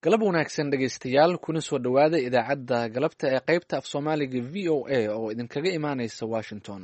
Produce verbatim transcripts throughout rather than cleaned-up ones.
galab wanaagsan dhegaystayaal kuna soo dhowaada idaacadda galabta ee qaybta af soomaaliga v o a oo idinkaga imaanaysa washington.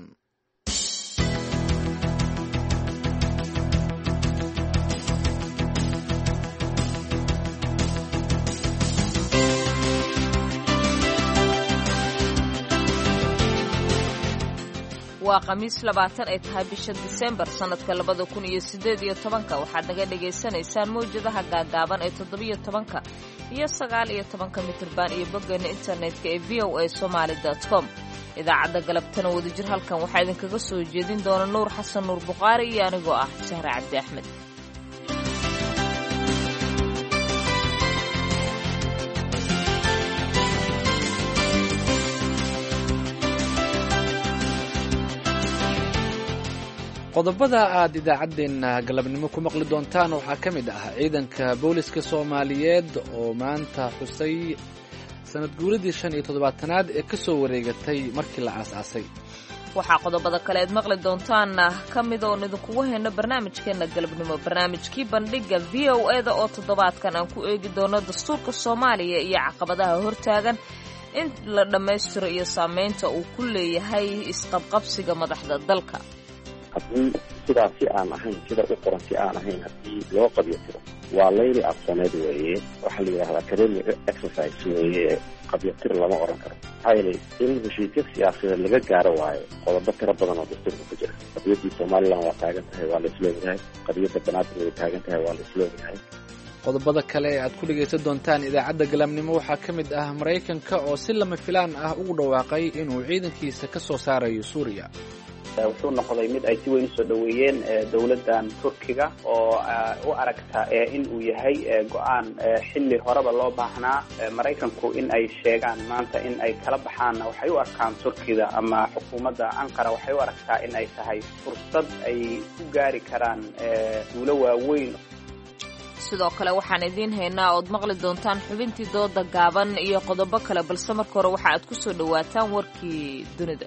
waa khamiis labaatan ay tahay bisha diseembar sannadka labada kun iyo siddeed iyo tobanka waxaad naga dhagaysanaysaan mawjadaha gaagaaban ee toddobiyo tobanka iyo sagaal iyo tobanka mitirban iyo boggeena internetka ee v o a somaali dot com. idaacadda galabtana wadajir halkan waxaa idinkaga soo jeedin doona nuur xasan nuur bukhaari iyo anigoo ah sahre cabdi axmed. qodobada aad idaacaddeenna galabnimo ku maqli doontaan waxaa ka mid ah ciidanka booliska soomaaliyeed oo maanta xusay sanad guuradii shan iyo toddobaatanaad ee ka soo wareegatay markii la aasaasay. waxaa qodobada kale aad maqli doontaanna ka mid oon idinkugu hayno barnaamijkeenna galabnimo, barnaamijkii bandhigga v o e da oo toddobaadkan aan ku eegi doono dastuurka soomaaliya iyo caqabadaha hortaagan in la dhammaystiro iyo saamaynta uu ku leeyahay isqabqabsiga madaxda dalka. haddii sidaasi aan ahayn sida u qoran si aan ahayn haddii loo qabyo tiro waa layli aqsooneed weeye, waxaa la yidhahdaa academic exercise weeye, qabyo tir lama oran karo. maxaa yeelay in heshiisyo siyaasadeed laga gaaro waayo qodobo tiro badan oo dastuurka ku jira. qadiyadii somalilan waa taagan tahay, waa la isloogyahay. qadiyadda banaadir way taagan tahay, waa la isloogyahay. qodobada kale ee aad ku dhegaysan doontaan idaacadda galabnimo waxaa ka mid ah maraykanka oo si lama filaan ah ugu dhawaaqay inuu ciidankiisa ka soo saarayo suuriya. wuxuu noqday mid ay si weyn usoo dhoweeyeen dowladdan turkiga oo u aragta in uu yahay go-aan xilli horeba loo baahnaa. maraykanku in ay sheegaan maanta in ay kala baxaanna waxay u arkaan turkiga ama xukuumadda anqara waxay u aragtaa in ay tahay fursad ay ku gaari karaan guulo waaweyn. sidoo kale waxaan idiin haynaa ood maqli doontaan xubintii dooda gaaban iyo qodobo kale, balse marka hore waxa aad ku soo dhowaataan warkii dunida.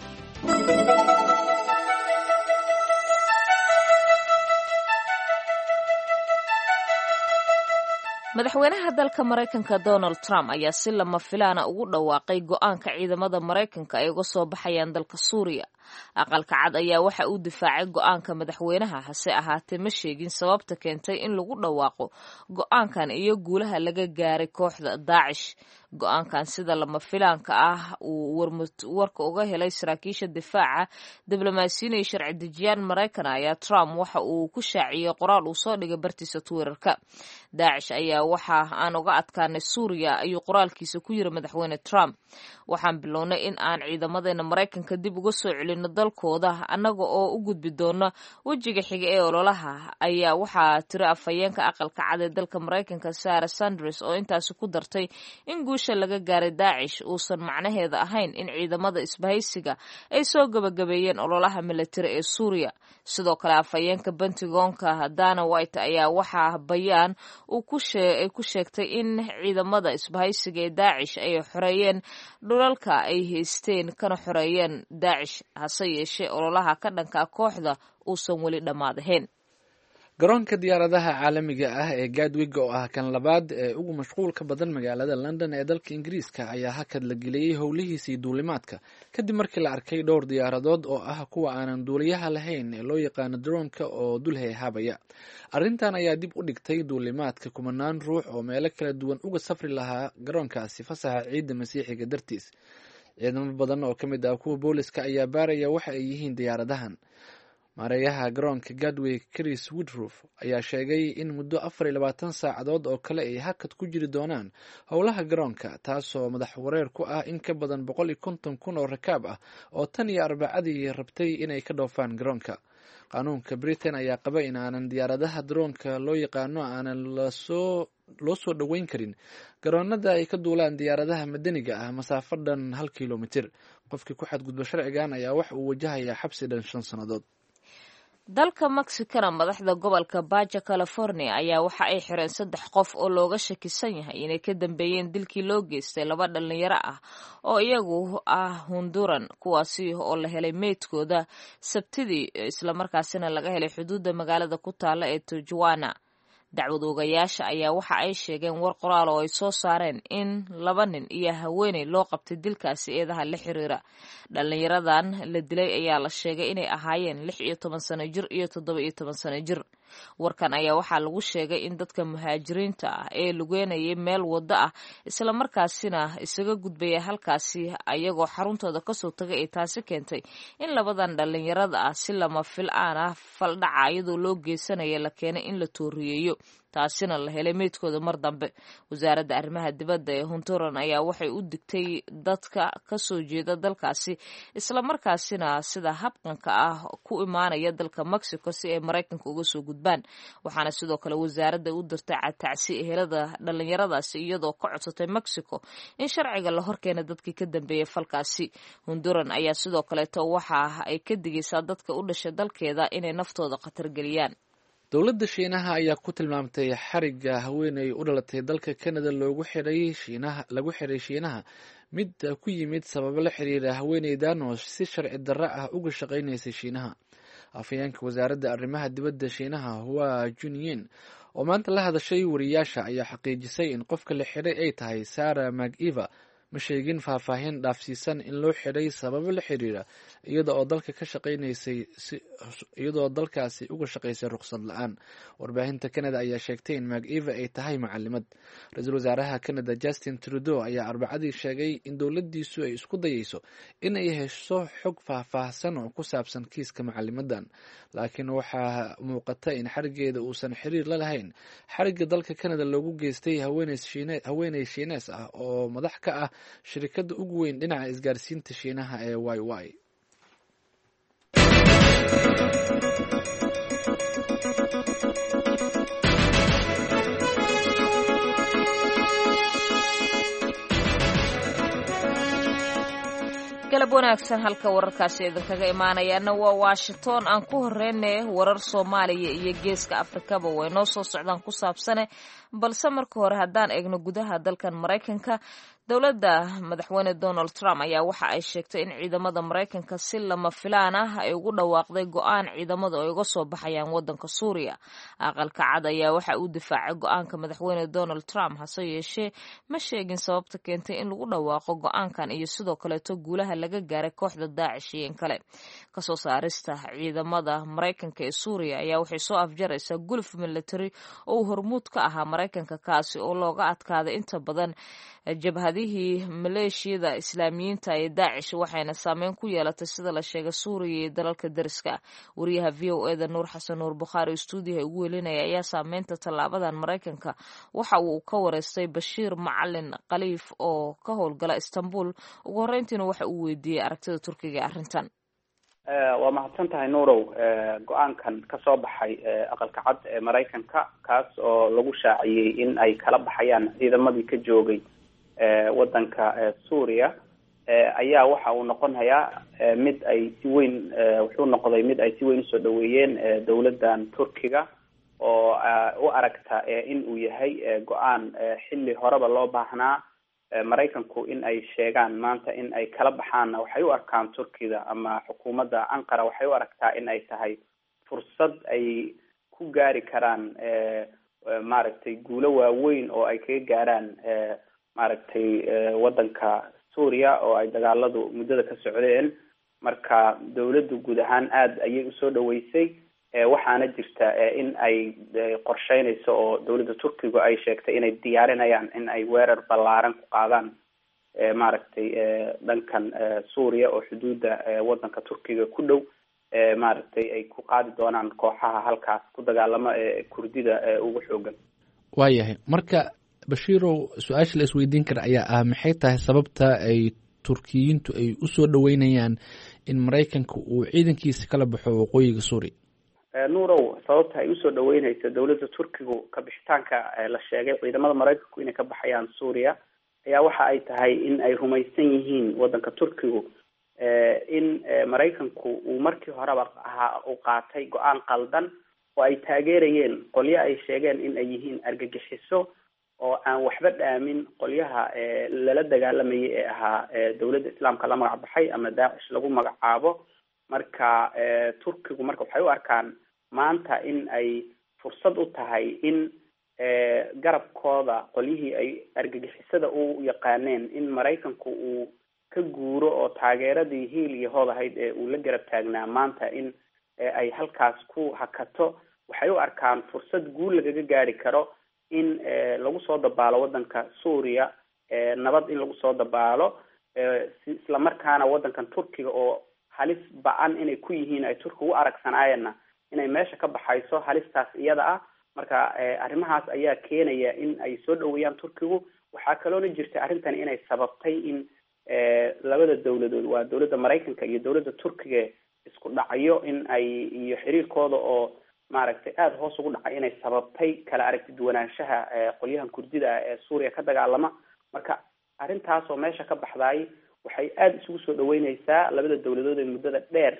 madaxweynaha dalka maraykanka donald trump ayaa si lama filaana ugu dhawaaqay go-aanka ciidamada maraykanka ay uga soo baxayaan dalka suuriya. aqalka cad ayaa waxa uu difaacay go-aanka madaxweynaha, hase ahaatee ma sheegin sababta keentay in lagu dhawaaqo go-aankan iyo guulaha laga gaaray kooxda daacish. go-aankan sida lama filaanka ah uu warka uga helay saraakiisha difaaca diblomaasiyiin iyo sharci dejiyaan maraykan ayaa Trump waxa uu ku shaaciyay qoraal uu soo dhigay bartiisa Twitterka. daacish ayaa waxa aan uga adkaanay suuriya ayuu qoraalkiisa ku yiri madaxweyne Trump. waxaan bilownay in aan ciidamadeena maraykanka dib uga soo celino dalkooda annaga oo u gudbi doona wejiga xiga ee ololaha, ayaa waxaa tiri afhayeenka aqalka cad ee dalka maraykanka Sarah Sanders oo intaasi ku dartay in guusha laga gaaray daacish uusan macnaheeda ahayn in ciidamada isbahaysiga ay soo gabagabeeyeen ololaha militari ee suuriya. sidoo kale afhayeenka Pentagonka Dana White ayaa waxaa bayaan uu ku sheegtay in ciidamada isbahaysiga ee daacish ay xoreeyeen dhulalka ay haysteen kana xoreeyeen daacish, hase yeeshee ololaha ka dhanka kooxda uusan weli dhammaadahayn. garoonka diyaaradaha caalamiga ah ee Gatwick oo ah kan labaad ee ugu mashquulka badan magaalada London ee dalka Ingiriiska ayaa hakad la geliyey howlihiisii duulimaadka kadib markii la arkay dhowr diyaaradood oo ah kuwa aanan duuliyaha lahayn ee loo yaqaano drone-ka oo dul heehaabaya. arrintan ayaa dib u dhigtay duulimaadka kumanaan ruux oo meelo kala duwan uga safri lahaa garoonkaasi fasaxa ciidda masiixiga dartiis. ciidamo badan oo ka mid ah kuwa booliska ayaa baaraya waxa ay yihiin diyaaradahan. maareeyaha garoonka Gatwick Chris Woodruff ayaa sheegay in muddo afar iyo labaatan saacadood oo kale ay hakad ku jiri doonaan howlaha garoonka, taasoo madax wareer ku ah in ka badan boqol iyo konton kun oo rakaab ah oo tan iyo arbacadii rabtay inay ka dhoofaan garoonka. qaanuunka Britain ayaa qaba in aanan diyaaradaha daroonka loo yaqaano aanan lasoo loo soo dhoweyn karin garoonada ay ka duulaan diyaaradaha madaniga ah masaafo dhan hal kilomitir. qofkii ku xadgudba sharcigan ayaa wax uu wajahayaa xabsi dhan shan sannadood. dalka Mexicana madaxda gobolka Baja California ayaa waxa ay xireen saddex qof oo looga shakisan yahay inay ka dambeeyeen dilkii loo geystay laba dhalinyaro ah oo iyagu ah Honduran, kuwaasi oo la helay meydkooda Sabtidii islamarkaasina laga helay xuduudda magaalada ku taala ee Tijuana. dacwad oogayaasha ayaa waxa ay sheegeen war qoraal oo ay soo saareen in laba nin iyo haweeney loo qabtay dilkaasi eedaha la xiriira. dhalinyaradan la dilay ayaa la sheegay inay ahaayeen lix iyo toban sano jir iyo toddoba iyo toban sano jir. warkan ayaa waxaa lagu sheegay in dadka muhaajiriinta ah ee lugeynayay meel wado ah isla markaasina isaga gudbaya halkaasi ayagoo xaruntooda kasoo tagay ay taasi keentay in labadan dhalinyarada ah si lama filaan ah faldhaca iyadoo loo geysanaya la keenay in la tooriyeeyo, taasina la helay meydkooda mar dambe. wasaaradda arrimaha dibadda ee Honduran ayaa waxay u digtay dadka kasoo jeeda dalkaasi isla markaasina sida habqanka ah ku imaanaya dalka Mexico si ay Mareykanka uga soo gudbaan. waxaana sidoo kale wasaaradda u dirtay tacsi ehelada dhalinyaradaasi iyadoo ka codsatay Mexico in sharciga la horkeena dadkii ka dambeeyay falkaasi. Honduran ayaa sidoo kaleeto waxa ay ka digaysaa dadka u dhashay dalkeeda inay naftooda khatar geliyaan. dowladda shiinaha ayaa ku tilmaamtay xariga haweeney u dhalatay dalka Canada loogu xiray shiinaha lagu xiray shiinaha mid ku yimid sababo la xiriira haweeneydan oo si sharci darro ah uga shaqaynaysay shiinaha. afhayeenka wasaaradda arrimaha dibadda shiinaha Hua Junyin oo maanta la hadashay wariyaasha ayaa xaqiijisay in qofka la xiray ay tahay Sarah McEva. ma sheegin faahfaahin dhaafsiisan in loo xiray sababo la xiriira iyada oo dalka ka shaqaynaysay iyadoo dalkaasi uga shaqaysay ruqsad la-aan. warbaahinta Canada ayaa sheegtay in McEva ay tahay macalimad. ra-iisul wasaaraha Canada Justin Trudeau ayaa arbacadii sheegay in dowladdiisu ay isku dayayso in ay hesho xog faahfaahsan oo ku saabsan kiiska macalimadan, laakiin waxaa muuqata in xarigeeda uusan xiriir la lahayn xariga dalka Canada loogu geystay haweeney Shiinees ah oo madax ka ah shirkadda ugu weyn dhinaca isgaarsiinta Shiinaha ee Y Y. galab wanaagsan. halka wararkaasi idinkaga imaanayaana waa Washington. aan ku horreynay warar Soomaaliya iyo geeska Afrikaba way noo soo socdaan ku saabsane, balse marka hore haddaan eegno gudaha dalkan Mareykanka, dowladda madaxweyne Donald Trump ayaa waxa ay sheegtay in ciidamada Mareykanka si lama filaan ah ay ugu dhawaaqday go'aan ciidamada ay uga soo baxayaan wadanka Suuriya. aqalka cad ayaa waxa uu difaacay go'aanka madaxweyne Donald Trump, hase yeeshee ma sheegin sababta keentay in lagu dhawaaqo go'aankan iyo sidoo kaleeto guulaha laga gaaray kooxda Daacish iyo kale. kasoo saarista ciidamada Mareykanka ee Suuriya ayaa waxay soo afjaraysaa guluf military oo hormuud ka ahaa Mareykanka kaasi oo looga adkaaday inta badan jabhadihii maleeshiyada islaamiyiinta ee Daacish, waxayna saameyn ku yeelatay sida la sheegay Suuriya iyo dalalka dariska. wariyaha V O A da Nuur Xasan Nuur Bukhari stuudiyaha ugu welinaya ayaa saameynta tallaabadan Mareykanka waxa uu ka wareystay Bashiir Macalin Khaliif oo ka howlgala Istanbul. ugu horreyntiina waxa uu weydiiyey aragtida Turkiga ee arrintan. waa mahadsan tahay Nuurow. go-aankan ka soo baxay aqalka cad ee Mareykanka kaas oo lagu shaaciyey in ay kala baxayaan ciidamadii ka joogay wadanka Suuriya ayaa waxa uu noqonayaa mid ay si weyn wuxuu noqday mid ay si weyn usoo dhaweeyeen dowladdan Turkiga oo u aragta in uu yahay go-aan xilli horeba loo baahnaa. Mareykanku in ay sheegaan maanta in ay kala baxaan waxay u arkaan Turkiga ama xukuumadda Ankara waxay u aragtaa in ay tahay fursad ay ku gaari karaan maaragtay guulo waaweyn oo ay kaga gaaraan maaragtay wadanka Suuriya oo ay dagaaladu muddada ka socdeen. marka dowladdu guud ahaan aad ayay usoo dhaweysay, waxaana jirta in ay qorsheynayso oo dowladda Turkiga ay sheegtay inay diyaarinayaan in ay weerar ballaaran ku qaadaan maaragtay dhankan Suuriya oo xuduudda wadanka Turkiga ku dhow, maaragtay ay ku qaadi doonaan kooxaha halkaas ku dagaalama ee Kurdida ugu xoogan. waayahay marka Bashiirow, su-aasha la isweydiin kara ayaa ah maxay tahay sababta ay Turkiyiintu ay usoo dhaweynayaan in Mareykanka uu ciidankiisa kala baxo waqooyiga Suuriya? Nuurow, sababta ay usoo dhaweynaysa dowladda Turkigu ka bixitaanka la sheegay ciidamada Mareykanku inay ka baxayaan Suuriya ayaa waxa ay tahay in ay rumaysan yihiin wadanka Turkigu in Mareykanku uu markii horeba ahaa uu qaatay go-aan qaldan oo ay taageerayeen qolyo ay sheegeen in ay yihiin argagixiso oo aan waxba dhaamin qolyaha lala dagaalamayay ee ahaa dowladda islaamka la magac baxay ama Daacish lagu magacaabo. marka Turkigu marka waxay u arkaan maanta in ay fursad u tahay in garabkooda qolyihii ay argagixisada u yaqaaneen in maraykanku uu ka guuro oo taageeradii hiil iyo hood ahayd ee uu la garab taagnaa maanta in ay halkaas ku hakato waxay u arkaan fursad guul lagaga gaari karo in lagu soo dabaalo waddanka suuriya nabad in lagu soo dabaalo isla markaana waddankan turkiga oo halis ba-an inay ku yihiin ay turkiga u aragsanaayeenna inay meesha ka baxayso halistaas iyada ah marka arrimahaas ayaa keenaya in ay soo dhaweeyaan turkigu waxaa kaloona jirta arrintan inay sababtay in labada dawladood waa dawladda maraykanka iyo dawladda turkiga isku dhacyo in ay iyo xiriirkooda oo maaragtay aada hoos ugu dhacay inay sababtay kala aragti duwanaanshaha qolyahan kurdida ah ee suuriya ka dagaalama marka arrintaas oo meesha ka baxdaay waxay aada isugu soo dhaweyneysaa labada dawladood ee muddada dheer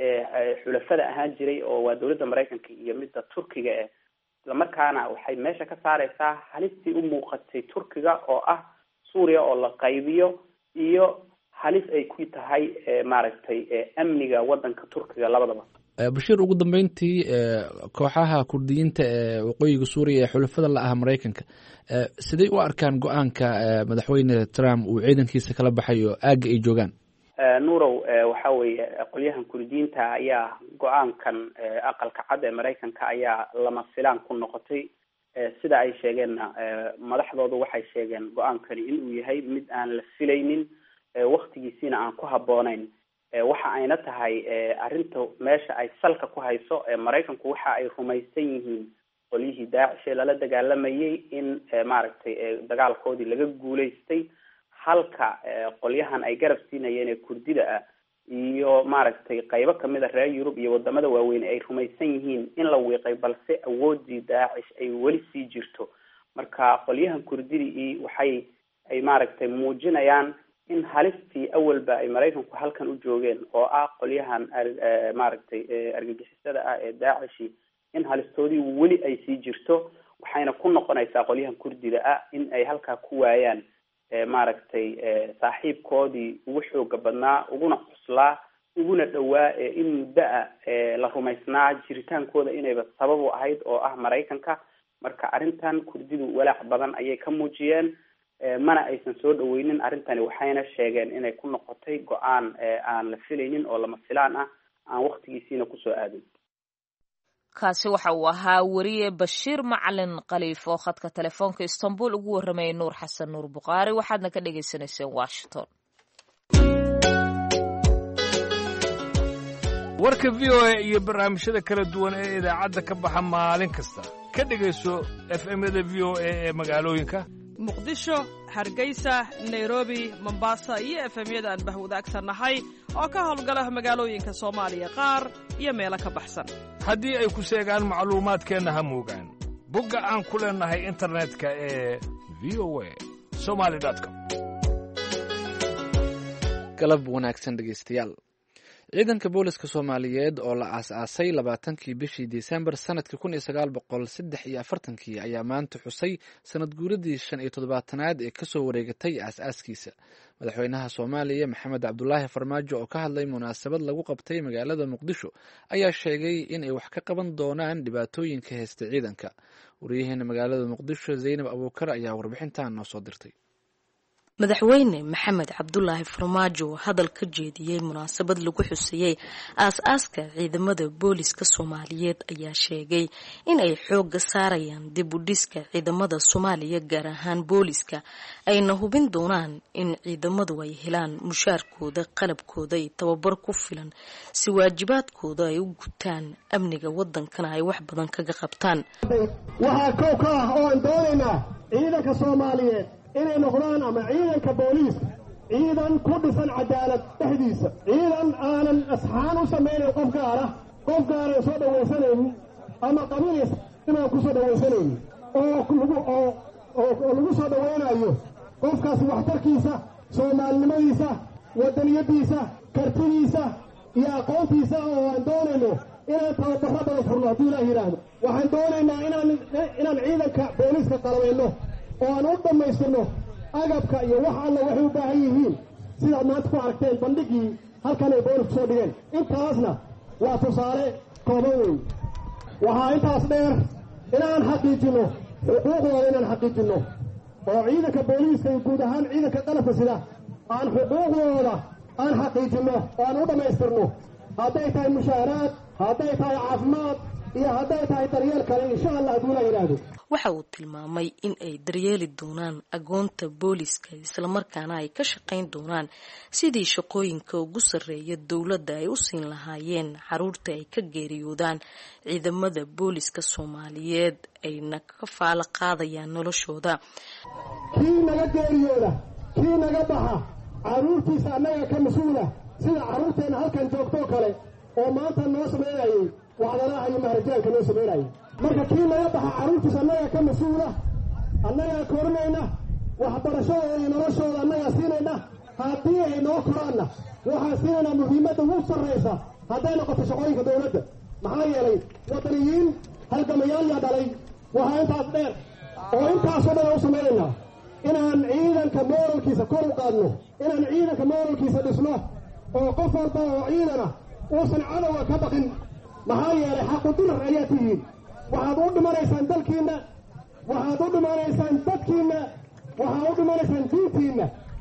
ee xulafada ahaan jiray oo waa dawladda maraykanka iyo midda turkiga eh islamarkaana waxay meesha ka saareysaa halistii u muuqatay turkiga oo ah suuriya oo la qaybiyo iyo halis ay ku tahay maaragtay amniga waddanka turkiga labadaba bashiir ugu dambeyntii kooxaha kurdiyiinta ee waqooyiga suuriya ee xulafada la ah maraykanka siday u arkaan go-aanka madaxweyne trump uu ciidankiisa kala baxayo aagga ay joogaan nuurow waxa weeye qolyahan kurdiyiinta ayaa go-aankan aqalka cad ee maraykanka ayaa lama filaan ku noqotay sida ay sheegeenna madaxdoodu waxay sheegeen go-aankani inuu yahay mid aan la filaynin waktigiisiina aan ku habbooneyn waxa ayna tahay arrinta meesha ay salka ku hayso maraykanku waxa ay rumaysan yihiin qolyihii daacish ee lala dagaalamayay in maaragtay dagaalkoodii laga guulaystay halka qolyahan ay garab siinayeen ee kurdida ah iyo maaragtay qaybo kamid a reer yurub iyo wadamada waaweyn ay rumaysan yihiin in la wiiqay balse awoodii daacish ay weli sii jirto marka qolyahan kurdidii waxay ay maaragtay muujinayaan in halistii awalba ay maraykanku halkan u joogeen oo ah qolyahan maaragtay argagixisada ah ee daacishi in halistoodii weli ay sii jirto waxayna ku noqonaysaa qolyahan kurdida ah in ay halkaa ku waayaan maaragtay saaxiibkoodii ugu xooga badnaa uguna cuslaa uguna dhowaa in muddo ah la rumaysnaa jiritaankooda inayba sabab u ahayd oo ah maraykanka marka arrintan kurdidu walaac badan ayay ka muujiyeen mana aysan soo dhaweynin arrintani waxayna sheegeen inay ku noqotay go-aan aan la filaynin oo lama filaan ah aan waktigiisiina kusoo aadin kaasi waxa uu ahaa wariye bashiir macalin khaliif oo khadka telefoonka istanbul ugu warramayay nuur xasan nuur bukhaari waxaadna ka dhagaysanayseen washington warka v o a iyo barnaamijyada kala duwan ee idaacadda ka baxa maalin kasta ka dhegayso f m-yada v o a ee magaalooyinka muqdisho hargeysa nairobi mombasa iyo f m-yada aan bahwadaagsannahay oo ka howlgala magaalooyinka soomaaliya qaar iyo meelo ka baxsan haddii ay ku sheegaan macluumaadkeenna ha moogaan bogga aan ku leennahay internetka ee v o a somaly com galab wanaagsan dhegeystayaal ciidanka booliska soomaaliyeed oo la aas-aasay labaatankii bishii disembar sanadkii kun iyo sagaal boqol saddex iyo afartankii ayaa maanta xusay sanad guuradii shan iyo toddobaatanaad ee kasoo wareegatay aas-aaskiisa madaxweynaha soomaaliya maxamed cabdulaahi farmaajo oo ka hadlay munaasabad lagu qabtay magaalada muqdisho ayaa sheegay in ay wax ka qaban doonaan dhibaatooyinka haysta ciidanka wariyaheena magaalada muqdisho zaynab abuukar ayaa warbixintan noo soo dirtay madaxweyne maxamed cabdulaahi farmaajo hadal ka jeediyey munaasabad lagu xuseeyey aas-aaska ciidamada booliska soomaaliyeed ayaa sheegay in ay xoogga saarayaan dib u dhiska ciidamada soomaaliya gaar ahaan booliska ayna hubin doonaan in ciidamadu ay helaan mushaarkooda qalabkooda iyo tababar ku filan si waajibaadkooda ay u gutaan amniga wadankana ay wax badan kaga qabtaan waxaa kow ka ah oo aan doonaynaa ciidanka soomaaliyeed inay noqdaan ama ciidanka booliiska ciidan ku dhisan cadaalad dhexdiisa ciidan aanan asxaan u samaynayn qof gaar ah qof gaaran soo dhawaysanaynin ama qabiis inaan ku soo dhawaysanaynin oo lagu oo oo lagu soo dhawaynayo qofkaasi waxtarkiisa soomaalinimadiisa wadaniyadiisa kartidiisa iyo aqoontiisa oo aan doonayno inaan tababarro badan furno haddii ilaah yidhaahdo waxaan doonaynaa inaan inaan ciidanka booliiska qalabayno oo aan u dhammaystirno agabka iyo wax alla waxay u baahan yihiin sidaad maanta ku aragteen bandhigii halkan ay boolis kusoo dhigeen intaasna waa tusaale kooban weyn waxaa intaas dheer inaan xaqiijino xuquuqdooda inaan xaqiijinno oo ciidanka booliiska iyo guud ahaan ciidanka qalabka sida aan xuquuqdooda aan xaqiijinno oo aan u dhammaystirno hadday tahay mushaaraad hadday tahay caafimaad iyo hadday tahay daryeel kale insha allah hadduu la yidhaahdo. waxa uu tilmaamay in ay daryeeli doonaan agoonta booliska islamarkaana ay ka shaqayn doonaan sidii shaqooyinka ugu sarreeya dowladda ay u siin lahaayeen caruurta ay ka geeriyoodaan ciidamada booliska Soomaaliyeed ayna ka faala qaadayaan noloshooda. kii naga geeriyooda kii naga baxa caruurtiisa annaga ka mas-uula sida caruurteena halkan joogtoo kale oo maanta noo sameynayay wacdanaha iyo maharajaanka noo sameynayay. marka kii naga baxa caruurtiisa annaga ka mas-uula annagaa korinayna waxbarashadooda iyo noloshooda annagaa siinayna haddii ay noo koraanna waxaan siinaynaa muhiimadda ugu sarraysa hadday noqoto shaqooyinka dowladda maxaa yeelay wadaniyiin halgamayaal yaa dhalay waxaa intaas dheer oo intaasoo dhan u samaynaynaa inaan ciidanka mooralkiisa kor u qaadno inaan ciidanka mooralkiisa dhisno oo qof walba oo ciidana uusan cadowga ka baqin maxaa yeelay xaqudirar ayaa tihiin waxaad u dhimanaysaan dalkiinna waxaad u dhimanaysaan dadkiinna waxaad u dhimanaysaan diintiinna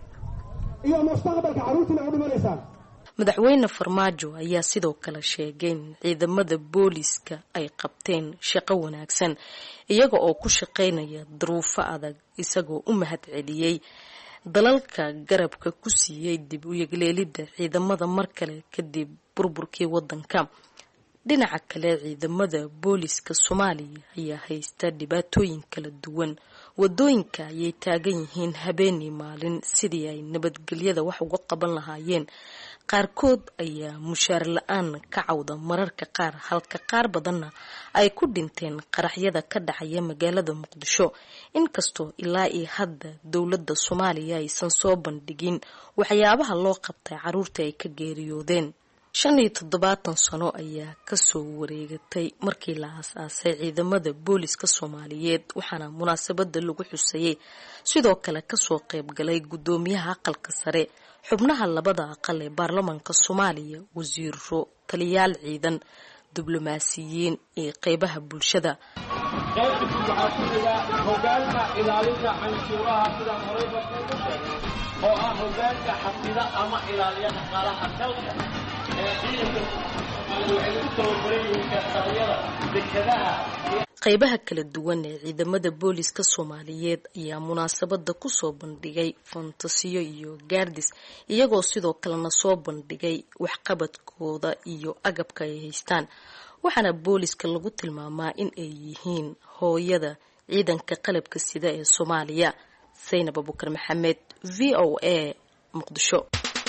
iyo mustaqbalka carruurtiina u dhimanaysaan. madaxweyne Farmaajo ayaa sidoo kale sheegay in ciidamada booliska ay qabteen shaqo wanaagsan iyaga oo ku shaqeynaya duruufo adag isagoo u mahadceliyay dalalka garabka ku siiyay dib u yegleelidda ciidamada mar kale kadib burburkii wadanka. dhinaca kale ciidamada booliska Soomaaliya ayaa haysta dhibaatooyin kala duwan wadooyinka ayay taagan yihiin habeenii maalin sidii ay nabadgelyada wax uga qaban lahaayeen qaarkood ayaa mushaar la'aan ka cawda mararka qaar halka qaar badanna ay ku dhinteen qaraxyada ka dhacaya magaalada Muqdisho inkastoo ilaa iyo hadda dowladda Soomaaliya aysan soo bandhigin waxyaabaha loo qabtay caruurta ay ka geeriyoodeen. shan iyo toddobaatan sano ayaa ka soo wareegatay markii la aasaasay ciidamada booliska Soomaaliyeed waxaana munaasabada lagu xusayay sidoo kale ka soo qayb galay gudoomiyaha aqalka sare xubnaha labada aqal ee baarlamaanka Soomaaliya wasiiro taliyaal ciidan diblomaasiyiin iyo qaybaha bulshada. qaybta waxaa ku jira hoggaanka ilaalinta canshuuraha sida horeyba ku sheegay oo ah hoggaanka xafida ama ilaaliya dhaqaalaha dalka ee ciidanka waxay ku tababaran kartayada dekedaha. qaybaha kala duwan ee ciidamada booliska Soomaaliyeed ayaa munaasabada ku soo bandhigay fantasiyo iyo gaardis iyagoo sidoo kalena soo bandhigay waxqabadkooda iyo agabka ay haystaan waxaana booliska lagu tilmaamaa in ay yihiin hooyada ciidanka qalabka sida ee Soomaaliya. Zainab Abubakar Maxamed, V O A, Muqdisho.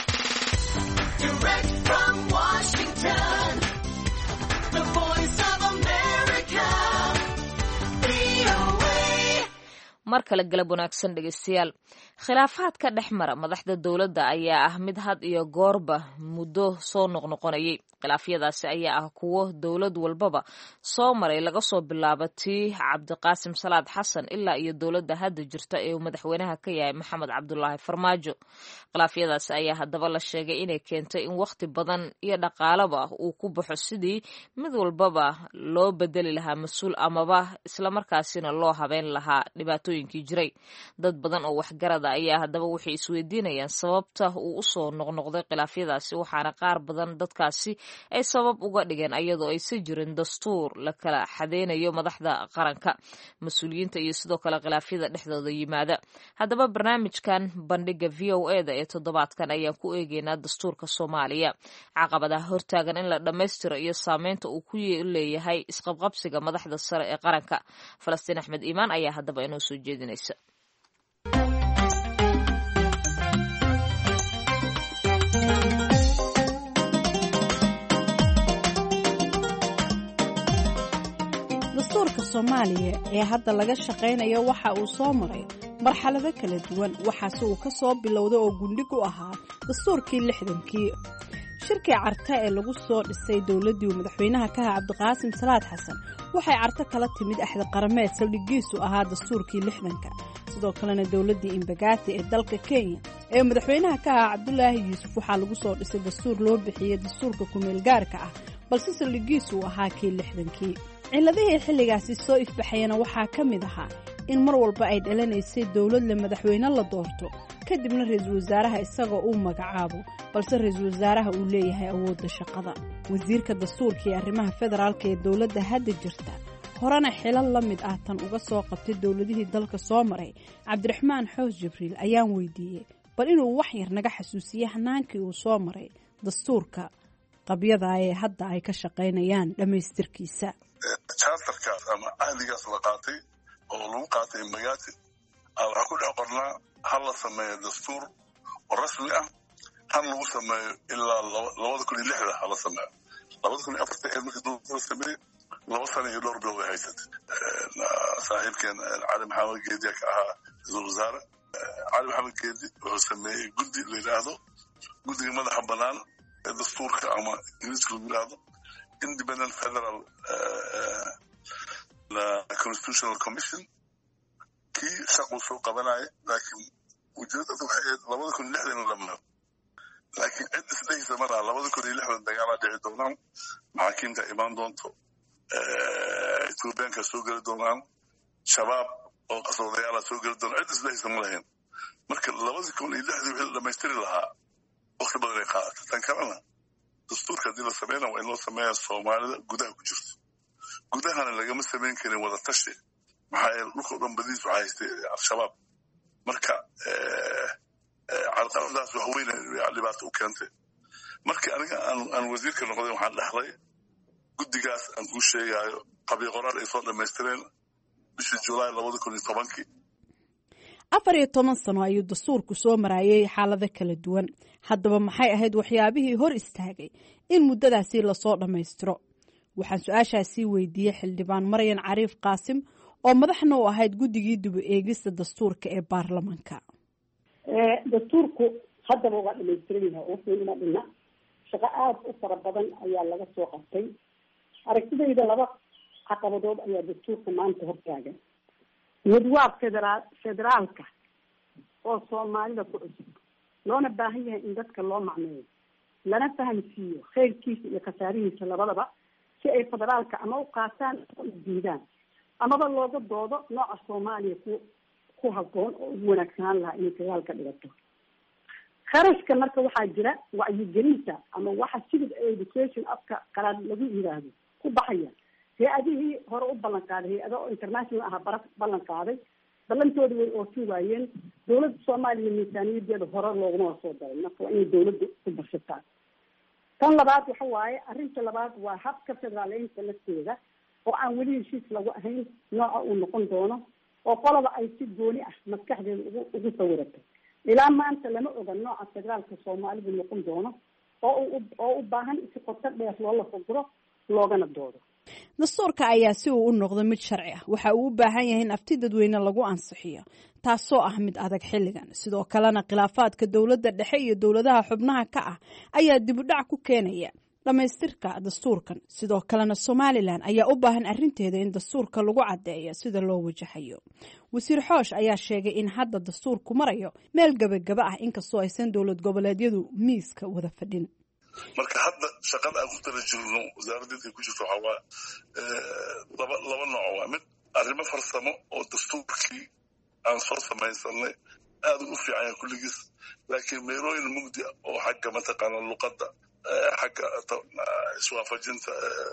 mar kale galab wanaagsan dhegeystayaal. khilaafaadka dhex mara madaxda dowladda ayaa ah mid had iyo goorba muddo soo noqnoqonayay. khilaafyadaasi ayaa ah kuwo dowlad walbaba soo maray laga soo bilaabo tii Cabdiqaasim Salaad Xasan ilaa iyo dowladda hadda jirta ee uu madaxweynaha ka yahay Maxamed Cabdullaahi Farmaajo. khilaafyadaasi ayaa haddaba la sheegay inay keentay in waqti badan iyo dhaqaalaba uu ku baxo sidii mid walbaba loo bedeli lahaa mas-uul amaba islamarkaasina loo habeyn lahaa dhibaatooyinkii jiray. dad badan oo waxgarada ayaa haddaba waxay isweydiinayaan sababta uu usoo noqnoqday khilaafyadaasi waxaana qaar badan dadkaasi ay sabab uga dhigeen ayadoo aysan jirin dastuur la kala xadeynayo madaxda qaranka mas-uuliyiinta iyo sidoo kale khilaafyada dhexdooda yimaada. haddaba barnaamijkan bandhiga V O A da ee toddobaadkan ayaan ku eegeynaa dastuurka Soomaaliya caqabadaha hortaagan in la dhammaystiro iyo saameynta uu ku leeyahay isqabqabsiga madaxda sare ee qaranka. Falastiin Axmed Iimaan ayaa haddaba inoo soo jeedinaysa. dastuurka Soomaaliya ee hadda laga shaqeynayo waxa uu soo maray marxalado kala duwan waxaase uu ka soo bilowday oo gundhig u ahaa dastuurkii lixdankii. shirkii carta ee lagu soo dhisay dowladdii uu madaxweynaha ka ahaa Cabdiqaasim Salaad Xasan waxay carta kala timid axda qarameed saldhigiisu ahaa dastuurkii lixdanka. sidoo kalena dowladdii Imbagaati ee dalka Kenya ee madaxweynaha ka ahaa Cabdullaahi Yuusuf waxaa lagu soo dhisay dastuur loo bixiyay dastuurka kumeel gaarka ah balse saldhigiisu ahaa kii lixdankii. ciladihii xilligaasi soo ifbaxayana waxaa ka mid ahaa in mar walba ay dhalanaysay dowlad le madaxweyne la doorto kadibna ra-iisul wasaaraha isagoo uu magacaabo balse ra-iisul wasaaraha uu leeyahay awoodda shaqada. wasiirka dastuurka iyo arrimaha federaalka ee dowladda hadda jirta horena xilal la mid ah tan uga soo qabtay dowladihii dalka soo maray cabdiraxmaan xoos jibriil ayaan weydiiyey bal inuu wax yar naga xasuusiyey hanaankii uu soo maray dastuurka qabyada ee hadda ay ka shaqaynayaan dhammaystirkiisa. charterkaas ama ahdigaas la qaatay oo lagu qaatay magaati waxaa ku dhex qornaa hal la sameeyo dastuur oo rasmi ah han lagu sameeyo ilaa labada kun iyo lixda hala sameeyo labada kun iyo afarta ee markii dowladda sameeyey laba sano iyo dhowr bilood ay haysatay. saaxiibkeen cali maxamed geedi ka ahaa ra-iisul wasaare cali maxamed geedi wuxuu sameeyey guddi la yidhaahdo guddiga madaxa banaan ee dastuurka ama ingiriiska lagu yidhaahdo independent federal constitutional commission kii shaquu soo qabanaya laakiin ujeedada waxay ahayd labada kun iyo lixda in la dhameeyo laakiin cid isdhehaysa maraa labada kun iyo lixdan dagaalaa dhici doonaan maxaakiimta imaan doonto ethoobiyaanka soo geli doonaan shabaab oo qasoodayaala soo geli doonaan cid isdhehaysa ma lahayn marka labada kun iyo lixdii wixii la dhamaystiri lahaa waqti badan ay qaadata tan kalena dastuurka haddii la sameynaa waa in loo sameeyaa soomaalida gudaha ku jirto gudahana lagama samayn karin wada tashi maxaa yeele dhulkao dhan badiis waxaa haystay al-shabaab marka carqaladaas wax weyn dhibaato u keentay markii aniga aan wasiirka noqday waxaan dhexlay guddigaas aan kuu sheegaayo qabyo qoraal ay soo dhammaystireen bishii julaay labada kun iyo tobankii afar iyo toban sano ayuu dastuurku soo maraayay xaalado kala duwan haddaba maxay ahayd waxyaabihii hor istaagay in muddadaasi lasoo dhammaystiro waxaan su-aashaasii weydiiyey xildhibaan maryan cariif qaasim oo madaxna u ahayd guddigii dib u eegista dastuurka ee baarlamaanka. dastuurku haddaba waa dhamaystiran yahay oo fiilma dhina shaqo aada u fara badan ayaa laga soo qabtay. aragtidayda laba caqabadood ayaa dastuurka maanta hortaagan. mid waa federaal federaalka oo soomaalida ku cusub loona baahan yahay in dadka loo macneeyo lana fahamsiiyo khayrkiisa iyo khasaarihiisa labadaba si ay federaalka ama u qaataan oo diidaan amaba looga doodo nooca soomaaliya ku ku habboon oo ugu wanaagsanaan lahaa inay federaalka dhigato. kharashka marka waxaa jira wacyigelinta ama waxa civil education afka qalaad lagu yiraahdo ku baxaya hay-adihii hore u ballan qaaday hay-ada oo international aha bara ballan qaaday ballantooda way oofi waayeen. dowladda soomaaliya miisaaniyadeeda hore looguma soo daray marka waa inay dowladda ku bashataa. tan labaad waxa waaye arrinta labaad waa habka federaaleynta lafteeda oo aan weli heshiis lagu ahayn nooca uu noqon doono oo qolaba ay si gooni ah maskaxdeeda ugu ugu sawiratay. ilaa maanta lama oga nooca federaalka soomaalidu noqon doono oo oo u baahan si qoto dheer loola faguro loogana doodo. dastuurka ayaa si uu u noqdo mid sharci ah waxa uu u baahan yahay in afti dadweyne lagu ansixiyo taasoo ah mid adag xilligan. sidoo kalena khilaafaadka dowladda dhexe iyo dowladaha xubnaha ka ah ayaa dib u dhac ku keenaya dhammaystirka dastuurkan. sidoo kalena somalilan ayaa u baahan arrinteeda in dastuurka lagu caddeeyo sida loo wajahayo. wasiir xoosh ayaa sheegay in hadda dastuurku marayo meel gabagaba ah inkastoo aysan dowlad goboleedyadu miiska wada fadhin. marka hadda shaqada aan ku tala jirno wasaaraddeeda ku jirto waxaa waa laba laba nooc waa mid arrimo farsamo oo dastuurkii aan soo samaysanay aada u fiican yahay kulligiis laakiin meelooyin mugdi oo xagga mataqaana luqadda xagga iswaafajinta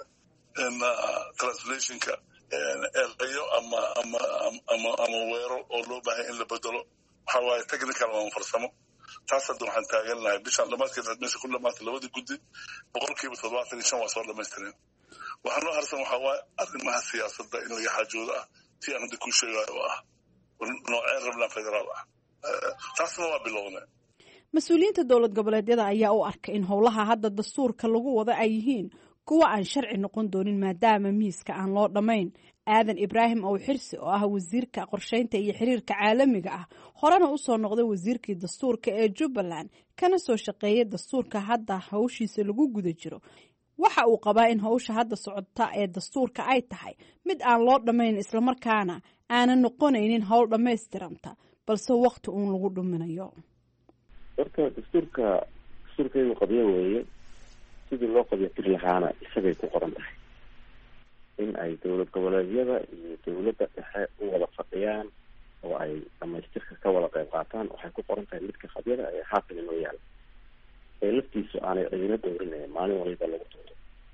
translationka erayo ama ama ama ama weero oo loo baahay in la bedelo waxaa waaye technical ama farsamo. taas hadda waxaan taagannahay bishaan dhamaadkeed meesha ku dhamaatay labadii guddi boqolkiiba toddobaatan iyo shan waa soo dhamaystireen. waxaa noo harsan waxaa waaye arrimaha siyaasadda in laga xaajoodo ah tii aan hadda kuu sheegayo oo ah nooceen rabnaa federaal ah taasna waa bilowna. mas-uuliyiinta dowlad goboleedyada ayaa u arka in howlaha hadda dastuurka lagu wada ay yihiin kuwa aan sharci noqon doonin maadaama miiska aan loo dhammayn. aadan ibraahim ow xirsi oo ah wasiirka qorsheynta iyo xiriirka caalamiga ah horena usoo noqday wasiirkii dastuurka ee jubbaland kana soo shaqeeyay dastuurka hadda hawshiisa lagu guda jiro waxa uu qabaa in hawsha hadda socota ee dastuurka ay tahay mid aan loo dhammayn islamarkaana aanan noqonaynin howl dhammaystiranta balse waqti uun lagu dhuminayo. horta dastuurka dastuurkaygu qabyo weeye sidii loo qabyo tiri lahaana isagay ku qoran tahay in ay dowlad goboleedyada iyo dowladda dhexe u wada fadhiyaan oo ay dhamaystirka ka wada qayb qaataan. waxay ku qoran tahay midka qabyada ee haatan inoo yaala ee laftiisu aanay cidina dowrinayn maalin waliba lagu tuuro.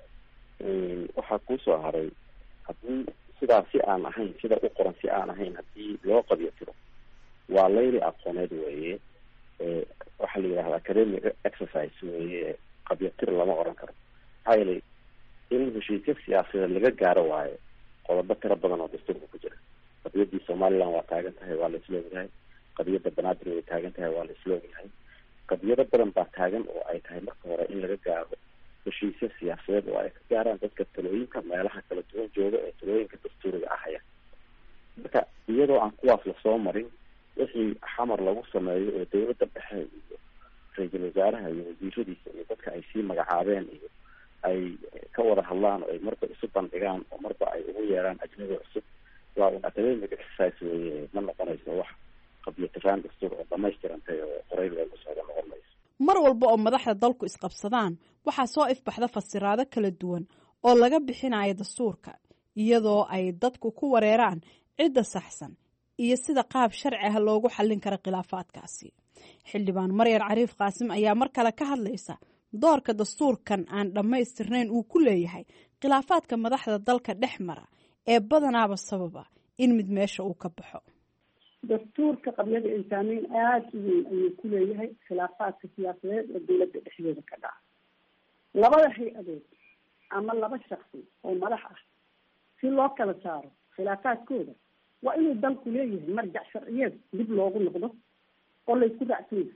waxaa kuusoo haray haddii sidaa si aan ahayn sida u qoran si aan ahayn haddii loo qabyo tiro waa layli aqooneed weeye. waxaa la yidhahda academic exercise weeye, qabyo tir lama oran karo. maxaa yeelay in heshiisya siyaasadeed laga gaaro waayo qodobo tiro badan oo dastuurka ku jira. qadiyadii somaliland waa taagan tahay, waa la isla ogyahay. qadiyada banaadir way taagan tahay, waa la isla ogyahay. qadiyado badan baa taagan oo ay tahay marka hore in laga gaaro heshiisya siyaasadeed oo ay ka gaaraan dadka talooyinka meelaha kala duwan jooga ee talooyinka dastuuriga ahaya. marka iyadoo aan kuwaas lasoo marin wixii xamar lagu sameeyo oo dowladda dhexe iyo ra-iisul wasaaraha iyo wasiiradiisa iyo dadka ay sii magacaabeen iyo ay ka wada hadlaan oo ay marba isu bandhigaan oo marba ay ugu yeeraan ajnabi cusub, waa un academic exercise weye. ma noqonayso wax qabyo tiraan dastuur oo dhamaystirantay oo qorayl lagu socdo noqon mayso. mar walba oo madaxda dalku isqabsadaan waxaa soo ifbaxda fasiraado kala duwan oo laga bixinayo dastuurka, iyadoo ay dadku ku wareeraan cidda saxsan iyo sida qaab sharci ah loogu xallin karo khilaafaadkaasi. xildhibaan maryan cariif qaasim ayaa mar kale ka hadlaysa doorka dastuurkan aan dhammaystirnayn uu ku leeyahay khilaafaadka madaxda dalka dhex mara ee badanaaba sababa in mid meesha uu ka baxo. dastuurka qabyada insaameyn aada u weyn ayuu ku leeyahay khilaafaadka siyaasadeed ee dowladda dhexdeeda ka dhaca. labada hay-adood ama laba shaksi oo madax ah si loo kala saaro khilaafaadkooda waa inuu dalku leeyahay marjac sharciyeed dib loogu noqdo oo laysku raacsan yahay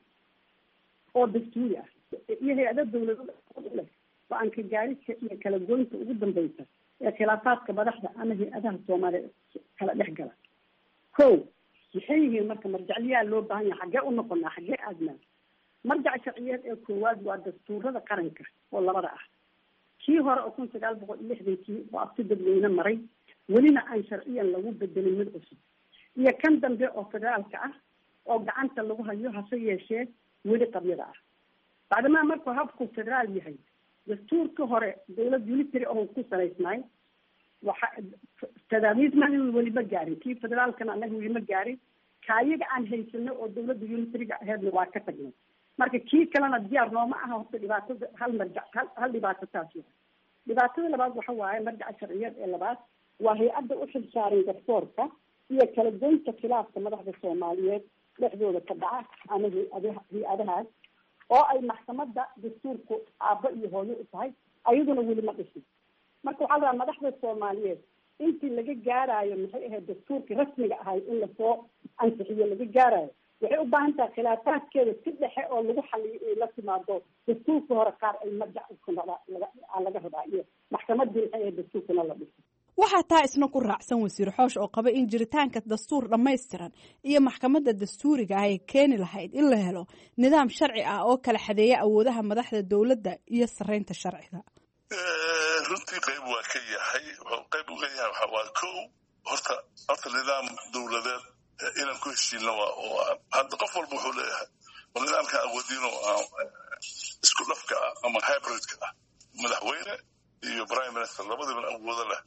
oo dastuuri ah, iyo hay-ada dawladda leh go-aan ka gaarista iyo kala goynta ugu dambeysa ee khilaafaadka madaxda ama hay-adaha soomaaliya kala dhex gala. ko maxay yihiin marka marjacliyaa loo baahan yahay, xaggee u noqonaa, xaggee aadnaa? marjac sharciyeed ee koowaad waa dastuurada qaranka oo labada ah. kii hore oo kun sagaal boqol iyo lixdankii oo abti dadweyne maray welina aan sharciyan lagu bedelin mid cusub, iyo kan dambe oo federaalka ah oo gacanta lagu hayo hase yeeshee weli qabyada ah. bacdamaa markuu habku federaal yahay, dastuurka hore dawlad unitary oo ku salaysnaay waxa tadaamiisman weli ma gaarin, kii federaalkana anaga weli ma gaarin. kaayaga aan haysano oo dawladda unitariga aheedna waa ka tagnay. marka kii kalena diyaar nooma aha. horta dhibaatada hal marjac hal hal dhibaato taas waa. dhibaatada labaad waxa waaye marjaca sharciyeed ee labaad waa hay-adda u xil saaran garsoorka iyo kala goynta khilaafka madaxda soomaaliyeed dhexdooda ka dhaca ama hay-adaha hay-adahaas oo ay maxkamada dastuurku aabbo iyo hooyo u tahay, ayaduna weli ma dhisin. marka waxaa la rabaa madaxda soomaaliyeed intii laga gaaraayo maxay ahayd dastuurkii rasmiga ahay in lasoo ansixiyo laga gaaraayo, waxay u baahan tahay khilaafaadkeeda si dhexe oo lagu xaliyo inay la timaado dastuurka hore qaar ay marjac laga rabaa iyo maxkamadii maxay ahayd dastuurkana la dhiso. waxaa taa isna ku raacsan wasiir xoosh oo qaba in jiritaanka dastuur dhammaystiran iyo maxkamadda dastuuriga ah ay keeni lahayd in la helo nidaam sharci ah oo kala xadeeya awoodaha madaxda dowladda iyo sareynta sharciga. runtii qayb waa ka yahay qayb uga yahay waxa waa ko horta horta nidaam dowladeed inaan ku heshiino waa hadda qof walba wuxuu leeyahay nidaamka awoodiino isku dhafka ah ama hybridka ah, madaxweyne iyo prime minister labadiiba awoodo leh.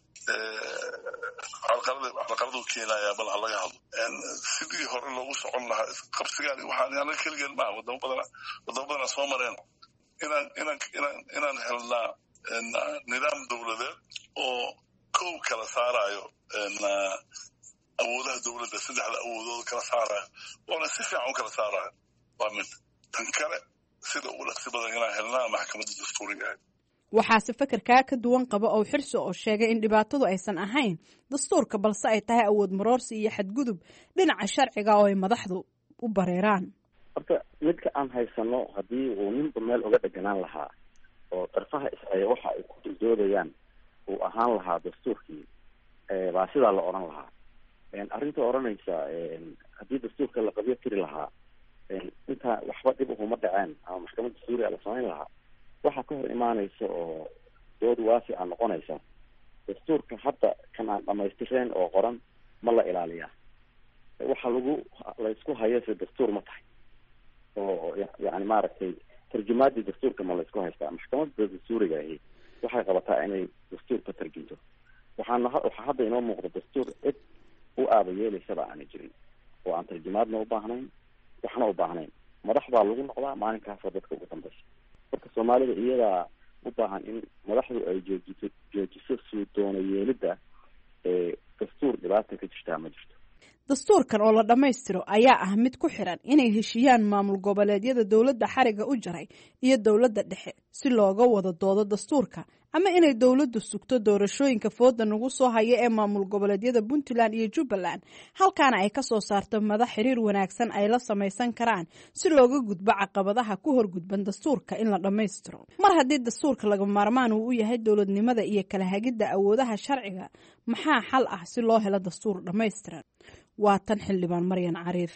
carqaladu keenaya bal ha laga hadlo sidii hore loogu socon lahaa qabsigaan waxaan anaga keligeen maaha wadamo badana wadamo badana soo mareen inaan inaan inaan inaan helnaa nidaam dowladeed oo kow kala saarayo awoodaha dowladda saddexda awoodooda kala saarayo oona si fiican u kala saarayo waa mid. tan kale sida ugu dhaqsi badan inaan helnaa maxkamadda dastuuriga ahayd. waxaase fekerkaa ka duwan qaba oo xirsi oo sheegay in dhibaatadu aysan ahayn dastuurka balse ay tahay awood maroorsi iyo xadgudub dhinaca sharciga oo ay madaxdu u bareeraan. horta midka aan haysano haddii uu ninba meel uga dheganaan lahaa oo darfaha ishaya waxa ay ku duldoodayaan uu ahaan lahaa dastuurkii baa sidaa la odhan lahaa. arrinta odhanaysa haddii dastuurka la qabyo tiri lahaa intaa waxba dhib uhuma dhaceen ama maxkamad dastuuriga la samayn lahaa, waxaa ka hor imaanaysa oo dood waasi a noqonaysa dastuurka hadda kan aan dhamaystireen oo qoran ma la ilaaliyaa. waxa lagu laysku hayase dastuur ma tahay oo yani maaragtay tarjumaadii dastuurka ma laysku haystaa. maxkamadda dastuuriga ahi waxay qabataa inay dastuurka tarjunto. waxaana waxaa hadda inoo muuqda dastuur cid u aaba yeelaysaba aana jirin oo aan tarjumaadna u baahnayn waxna u baahnayn madax baa lagu noqdaa maalinkaasoo dadka ugu dambeysa marka soomaalida iyadaa u baahan in madaxdu ay joojiso joojiso suu doono yeelidda ee dastuur dhibaata ka jirtaa ma jirto. dastuurkan oo la dhammaystiro ayaa ah mid ku xiran inay heshiiyaan maamul goboleedyada dowladda xariga u jaray iyo dowladda dhexe si looga wada doodo dastuurka ama inay dowladdu sugto doorashooyinka fooda nagu soo haya ee maamul goboleedyada puntland iyo jubbaland halkaana ay ka soo saarto madax xiriir wanaagsan ay la samaysan karaan si looga gudbo caqabadaha ku horgudban dastuurka in la dhammaystiro. mar haddii dastuurka laga maarmaan uu u yahay dowladnimada iyo kala hagidda awoodaha sharciga maxaa xal ah si loo helo dastuur dhammaystiran? waa tan xildhibaan maryan cariif.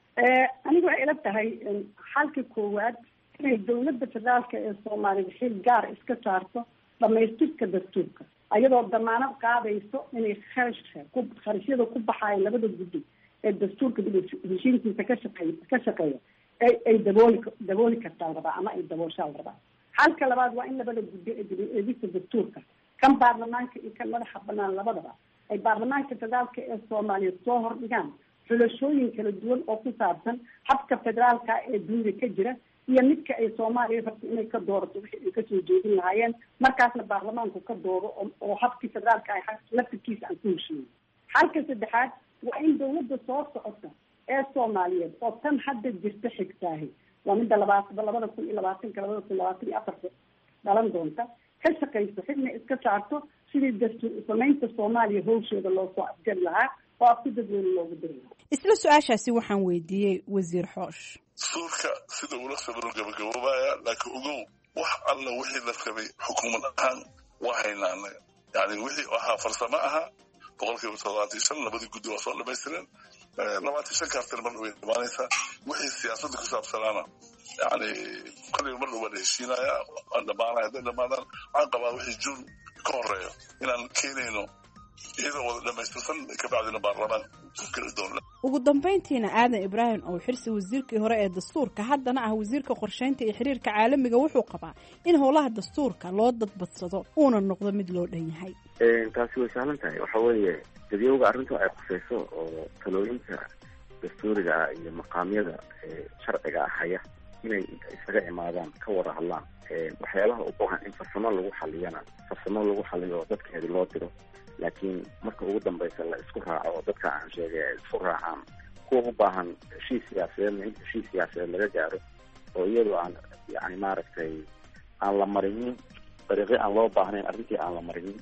anigu waxay ila tahay xalka koowaad inay dowladda federaalka ee soomaaliya xil gaar iska saarto dhamaystirka dastuurka ayadoo damaanad qaadayso inay kharashka ku kharashyada ku baxaaya labada guddi ee dastuurka heshiinkiisa ka shaqeey ka shaqeeya ay ay dabooli dabooli kartaa rabaa ama ay dabooshaa rabaa. xalka labaad waa in labada guddi ee eegista dastuurka kan baarlamaanka iyo kan madaxa banaan labadaba ay baarlamaanka federaalka ee soomaaliya soo hordhigaan xulashooyin kala duwan oo ku saabsan habka federaalka ee dunida ka jira iyo midka ay soomaaliya rabto inay ka doorato wixii ay kasoo jeedin lahaayeen markaasna baarlamaanku ka doodo oo habkii federaalka ay laftirkiisa aan ku heshiiyo. xalka saddexaad waa in dowladda soo socota ee soomaaliyeed oo tan hadda jirta xigtaahi waa midda labaatan labada kun iyo labaatanka labada kun labaatan iyo afarta dhalan doonta ka shaqayso xidna iska saarto sidii dastuur samaynta soomaaliya howsheeda loo soo afjari lahaa oo afku dadweyne loogu diri lahaa. isla su-aashaasi waxaan weydiiyey wasiir xoosh. dastuurka sida ula sabiro gabagaboobaya laakiin ogow wax alla wixii la rabay xukuumad ahaan waa haynaa anaga yani wixii ahaa farsamo ahaa boqolkiiba toddobaatan shan labadii guddi waa soo dhamaystireen labaatan shan kaartan mar way dhamaanaysaa wixii siyaasadda ku saabsanaana yani kolliba mar dhow waa la heshiinaya waan dhamaanaya hadday dhamaadaan waxaan qabaa wixii juun ka horeeyo inaan keenayno iyadoo wada dhamaystirsan kabacdina baarlamaan geli doona. ugu dambeyntiina aadan ibraahim oo xirsi wasiirkii hore ee dastuurka haddana ah wasiirka qorsheynta iyo xiriirka caalamiga wuxuu qabaa in howlaha dastuurka loo dadbadsado uuna noqdo mid loo dhan yahay. taasi way sahlan tahay waxa weeye dadyowga arrinta ay khuseyso oo talooyinka dastuuriga ah iyo maqaamyada sharciga ah haya inay isaga imaadaan ka wada hadlaan waxyaabaha u baahan in farsamo lagu xaliyana farsamo lagu xaliyo dadkeedi loo diro laakiin marka ugu dambeysa la isku raaco oo dadka aan sheegay ay isku raacaan kuwa u baahan heshiis siyaasadeedna in heshiis siyaasadeed laga gaaro oo iyadoo aan yani maaragtay aan la marinin dariiqyo aan loo baahnayn arrintii aan la marinin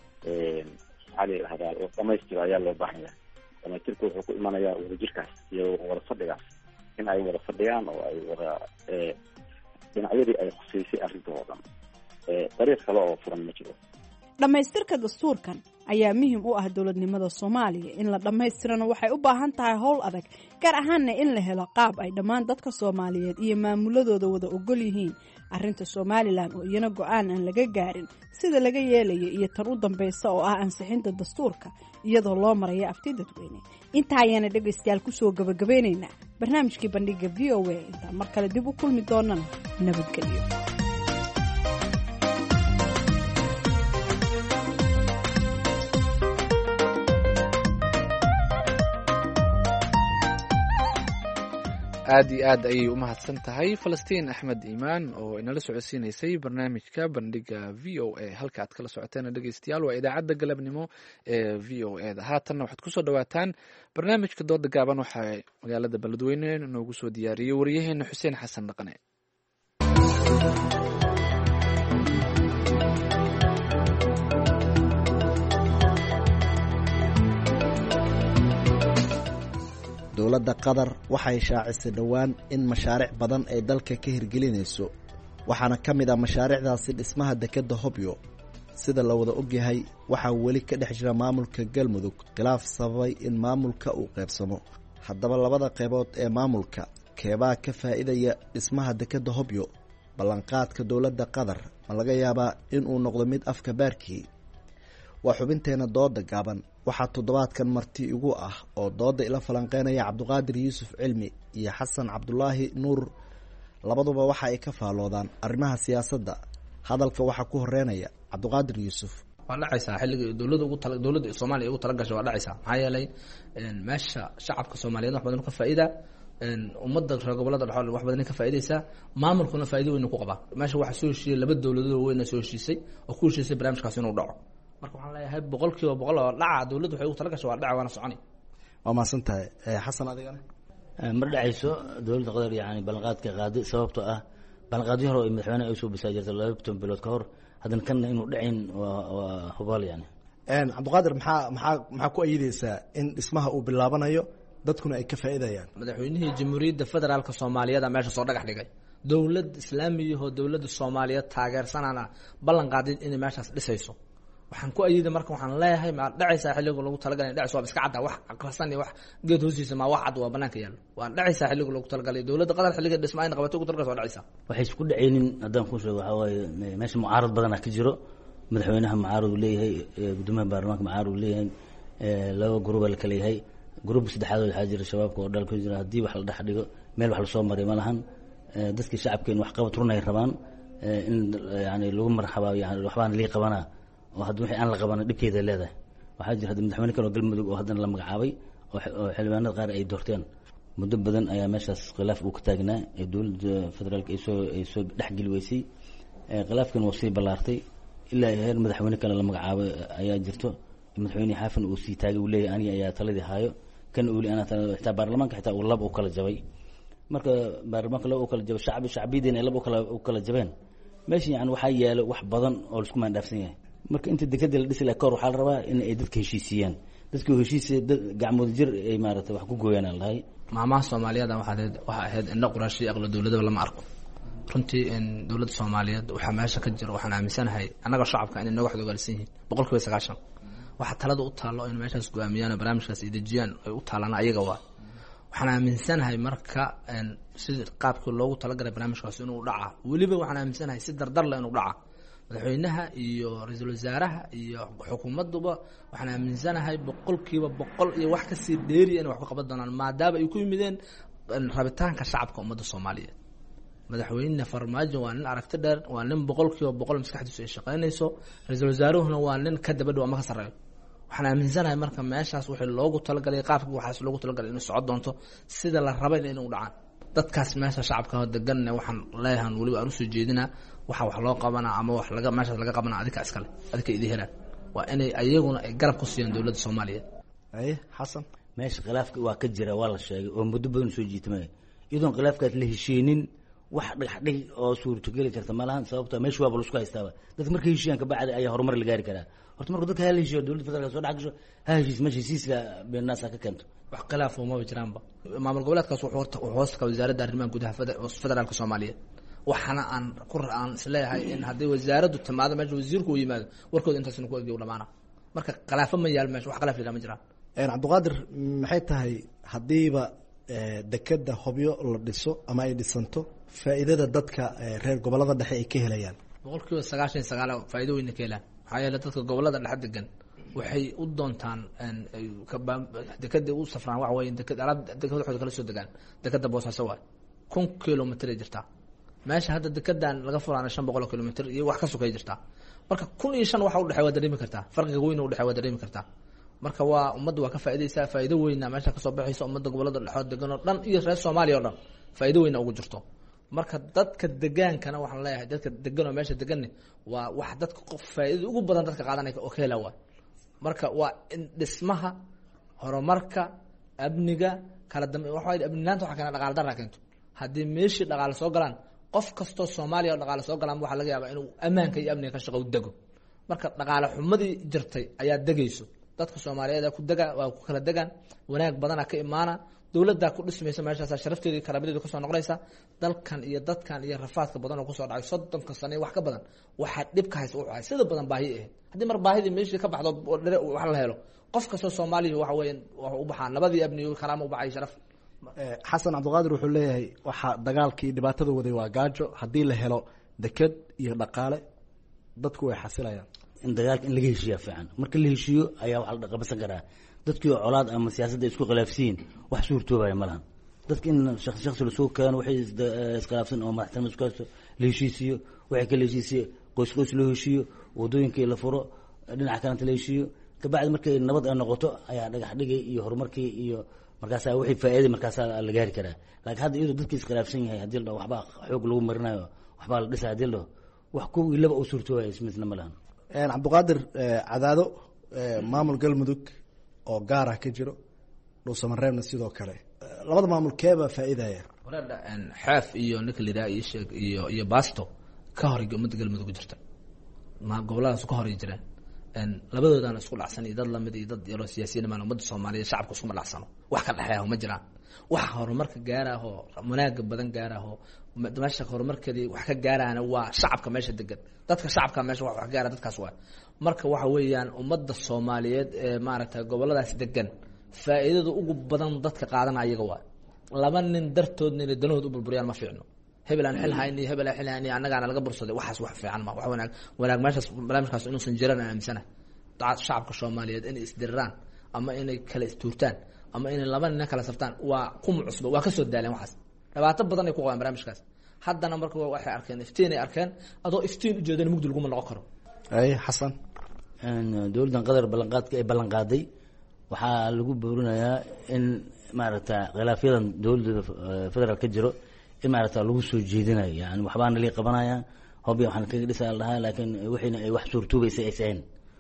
maxaa la yidhahdaa oo dhamaystiro ayaa loo baahan yahay. dhamaystirka wuxuu ku imanayaa wadajirkaas iyo wada fadhigaas in ay wada fadhiyaan oo ay wada dhinacyadii ay khuseysay arrintoo dhan dariiq kale oo furan ma jiro. dhammaystirka dastuurkan ayaa muhiim u ah dowladnimada soomaaliya in la dhammaystirana waxay u baahan tahay howl adag gaar ahaanna in la helo qaab ay dhammaan dadka soomaaliyeed iyo maamuladooda wada ogol yihiin arrinta somalilan oo iyana go-aan aan laga gaarin sida laga yeelayo iyo tan u dambeysa oo ah ansixinta dastuurka iyadoo loo maraya afti dadweyne. intaa ayaana dhegaystayaal kusoo gabagabeynaynaa barnaamijkii bandhiga v o a intaan mar kale dib u kulmi doonana nabadgelyo. aad iyo aad ayay u mahadsan tahay falastiin axmed iimaan oo inala socodsiinaysay barnaamijka bandhiga v o a halka aad kala socoteen dhegeystayaal waa idaacadda galabnimo ee v o e da. haatanna waxaad kusoo dhawaataan barnaamijka dooda gaaban waxaa magaalada beledweyne noogu soo diyaariyey wariyaheena xuseen xasan dhaqane. dowladda qatar waxay shaacisay dhowaan in mashaariic badan ay dalka ka hirgelinayso waxaana ka mid ah mashaariicdaasi dhismaha dekedda hobyo. sida la wada ogyahay waxaa weli ka dhex jira maamulka galmudug khilaaf sababay in maamulka uu qaybsamo. haddaba labada qaybood ee maamulka keebaa ka faa'iidaya dhismaha dekedda hobyo? ballanqaadka dowladda qatar ma laga yaabaa inuu noqdo mid afka baarkii? waa xubinteena dooda gaaban waxaa toddobaadkan marti igu ah oo dooda ila falanqeynaya cabdiqaadir yuusuf cilmi iyo xasan cabdulaahi nuur. labaduba waxa ay ka faalloodaan arrimaha siyaasadda. hadalka waxaa ku horeynaya cabdiqaadir yuusuf. waa dhacaysaa xilliga dowladda ugu tala dowladda Soomaaliya ugu tala gashay waa dhacaysaa maxaa yeelay meesha shacabka Soomaaliyeed wax badan ka faa'iida ummadda reer gobolada dhexe wax badan ka faa'iideysa maamulkuna faa'iido weyn ku qabaa meesha waxa soo heshiiyay laba dowladood weyn soo heshiisay oo ku heshiisay barnaamijkaas inuu dhaco marka waxaan leeyahay boqolkiiba boqol oo dhaca dowladdu waxay ugu tala gashay waa dhaca waana soconi waa maasantahay xasan adigana mar dhacayso dowladda qadar yani balqaadka qaaday sababtoo ah balqaadii hore oo madaxweynaha ay soo bisay jirtay laba bilood ka hor hadan kan inuu dhicin waa hubaal yani een Cabdiqaadir maxaa maxaa maxaa ku ayideysaa in dhismaha uu bilaabanayo dadkuna ay ka faa'iidayaan madaxweynihii jamhuuriyadda federaalka Soomaaliyeed meesha soo dhagax dhigay dowlad islaamiga oo dowladda Soomaaliyeed taageersanana ballan qaaday in meeshaas dhisayso waxaan ku ayiday marka waxaan leeyahay ma dhacaysa xilliga lagu talagalay dhac soo iska cadda wax aqrasan iyo wax geed hoostiisa ma wax cad waa banaanka yaalo waa dhacaysa xilliga lagu talagalay dowladda qadar xilliga dhismaayna qabato ugu talagalay waa dhacaysa waxay isku dhacaynin haddaan ku sheego waxa waaye meesha mucaarad badan ka jiro madaxweynaha mucaarad uu leeyahay gudoomiyaha baarlamaanka mucaarad uu leeyahay laba group la kala yahay group saddexaad waxaa jira shabaabka oo dalka jira haddii wax la dhex dhigo meel wax la soo maray ma lahan dadkii shacabkeen wax qabad runay rabaan in yani lagu marxaba yani waxbaan lii qabanaa oo hadda wixii aan la qaban dhibkeeda leedahay waxaa jira hadda madaxweyne kale oo galmudug oo haddana la magacaabay oo xildhibaanada qaar ay doorteen muddo badan ayaa meeshaas khilaaf uu ka taagnaa ee dowladda federaalka ay soo ay soo dhexgeli weysay khilaafkan waa sii ballaartay ilaa heer madaxweyne kale la magacaabay ayaa jirto madaxweyne xaafin uu sii taagay uu leeyahay aniga ayaa taladii haayo kan uu leeyahay ana xitaa baarlamaanka xitaa uu lab u kala jabay marka baarlamaanka lab u kala jabay shacbi shacbiyadeen lab u kala u kala jabeen meesha yani waxaa yaalo wax badan oo isku maandhaafsan yahay marka inta dekada la dhisi lahaa kor waxaa la rabaa in ay dadka heshiisiyaan dadka heshiisiya gacmood jir ay maaragtay wax ku gooyaan aan lahay maamaha Soomaaliyeed waxaa waxa ahayd in quraashi aqlo dowladda lama arko runtii in dowladda Soomaaliyeed waxa meesha ka jiro waxaan aaminsanahay anaga shacabka in inaga wax ogaalsan yihiin boqolkiiba sagaashan waxa talada u taalo in meeshaas go'aamiyaan barnaamijkaas ay dejiyaan ay u taalaan ayaga waa waxaan aaminsanahay marka si qaabka loogu talagalay barnaamijkaas inuu dhaca waliba waxaan aaminsanahay si dardar leh inuu dhaca madaxweynaha iyo ra'iisul wasaaraha iyo xukuumadduba waxaan aaminsanahay boqolkiiba boqol iyo wax ka sii dheeri in wax ku qaban doonaan maadaama ay ku yimideen rabitaanka shacabka ummadda Soomaaliyeed madaxweyne Farmaajo waa nin aragti dheer waa nin boqolkiiba boqol maskaxdiisu ay shaqaynayso ra'iisul wasaaruhuna waa nin ka daba dhow ama ka sareeyo waxaan aaminsanahay marka meeshaas wixii loogu talagalay qaabka waxaas loogu talagalay inuu socod doonto sida la rabay inuu dhacaan dadkaas meesha shacabka degan waxaan leeyahay waliba aan u soo jeedinaa waxa wax loo qabana ama wax laga meeshaas laga qabana adika iskale adika idin helaan waa inay ayaguna ay garab ku siiyaan dowladda Soomaaliyeed ay xasan meesha khilaafka waa ka jira waa la sheegay oo muddo badan soo jiitmay idoon khilaafkaas la heshiinin wax dhagax oo suurto gali karta malahan sababta meesha waa isku haystaaba dadka markay heshiiyaan ka bacdi ayaa horumar la gaari karaa horta marka dadka hal heshiiyo dowladda federaalka soo dhaxgasho ha heshiis meesha heshiisla beenaas ka keento wax khilaaf uma jiraanba maamul goboleedkaas wuxuu hoos ka wasaaradda arrimaha gudaha federaalka Soomaaliyeed waxana aan ku aan isleeyahay in hadii wasaaraddu timaado meesha wasiirku uu yimaado warkooda intaas ku eegay dhamaana marka khilaaf ma yaal meesha wax khilaaf ma jiraan een Cabdiqaadir maxay tahay hadiiba dekada hobyo la dhiso ama ay dhisanto faa'iidada dadka reer gobolada dhexe ay ka helayaan boqolkiiba sagaashan iyo sagaal faa'iido weyn ka helaan waxaa yeelay dadka gobolada dhexe degan waxay u doontaan dekada u safraan wax weyn dekada alaab dekada waxay kala soo degaan dekada Boosaaso waa kun kilomitir jirta meesha hadda dekadan laga furaan shan boqol kilomitir iyo wax ka sokay jirta marka kun iyo shan waxa u dhaxay waa dareemi kartaa farqiga weyn u dhaxay waa dareemi kartaa marka waa ummaddu waa ka faa'iideysaa faa'iido weyn meesha ka soo baxayso ummadda gobolada dhexood degan oo dhan iyo reer Soomaaliya oo dhan faa'iido weyn ugu jirto marka dadka degaankana waxaan leeyahay dadka degan oo meesha degan waa wax dadka qof faa'iido ugu badan dadka qaadanaya oo kala waa marka waa in dhismaha horumarka amniga kala dambe waxa ay amnilaanta waxa kana dhaqaale darra keento hadii meeshii dhaqaale soo galaan qof kasto Soomaaliya oo dhaqaale soo galaan waxa laga yaabaa inuu amaanka iyo amniga ka shaqo u dago marka dhaqaale xumadii jirtay ayaa dagayso dadka Soomaaliyeed ku daga waa ku kala dagan wanaag badan ka imaana dawladda ku dhismaysa meeshaas sharafteedii karaamadeedu ka soo noqonaysa dalkan iyo dadkan iyo rafaadka badan oo ku soo dhacay soddonka sano wax ka badan waxa dhib ka haysa oo sida badan baahi ah hadii mar baahidii meeshii ka baxdo wax la helo qof kasto Soomaaliya waxa weeyaan waxa u baxaan nabadii amniga karaamo u baxay sharaf xasan Cabdiqaadir wuxuu leeyahay waxa dagaalkii dhibaatada waday waa gaajo hadii la helo dekad iyo dhaqaale dadku way xasilayaan in dagaalka in laga heshiiyo fiican marka la heshiiyo ayaa wax la qaban karaa dadkii colaad ama siyaasadda isku khilaafsiin wax suurtoobay malahan dadka in shakhsi shakhsi la soo keen waxay iskhilaafsan oo madaxtooyada isku haysto la heshiisiyo waxay kala heshiisiyo qoys qoys loo heshiiyo wadooyinkii la furo dhinaca kalenta la heshiiyo kabacdi markay nabad ay noqoto ayaa dhagax dhigay iyo horumarkii iyo markaasaa wixii faa'iiday markaasaa la gaari karaa laakiin hadda iyadoo dadkii iskhilaafsan yahay haddii la dhaho waxbaa xoog lagu marinayo waxbaa la dhisa haddii la dhaho wax kuwii laba u suurtooaya ismidna ma lahan cabdiqaadir cadaado maamul galmudug oo gaar ah ka jiro dhuusamareebna sidoo kale labada maamul keebaa faa'iidaya walaadha xeef iyo ninka la yidhaha iyo sheeg iyo iyo baasto ka hor ummadda galmudug jirta ma goboladaas ka hor jiraan labadoodana isku dhacsan iyo dad lamid iyo dad yaroo siyaasiyiin maan ummadda Soomaaliyeed shacabka isku dhacsano wax ka dhaxeeya ma jiraan wax horumarka gaaraho wanaaga badan gaaraho meesha horumarkeedii wax ka gaarana waa shacabka meesha degan dadka shacabka meesha wax wax gaara dadkaas waa marka waxa weeyaan ummadda Soomaaliyeed ee maaragtay goboladaas degan faa'iidada ugu badan dadka qaadanaya iyaga waa laba nin dartoodna inay danahooda u burburiyaan ma fiicno hebel aan xil hayni hebel aan xil hayni annagaana laga bursaday waxaas wax fiican ma wax wanaag wanaag meeshaas barnaamijkaas inuu san jiran aaminsana dad shacabka Soomaaliyeed inay isdirraan ama inay kala istuurtaan ama inay laba nin kala saftaan waa qum cusub waa ka soo daaleen waxaas dhibaato badan ay ku qabaan barnaamijkaas haddana marka waxay arkeen iftiin ay arkeen adoo iftiin u jeedana mugdi lagu noqon karo ay xasan aan dawladdan qadar ballanqaadka ay ballanqaaday waxaa lagu boorinayaa in maaragta khilaafyadan dawladda federal ka jiro in maaragta lagu soo jeedinayo yani waxbaana lii qabanayaan hobby waxaan kaga dhisaa lahaa laakiin wixiina ay wax suurtuubaysa ay sayn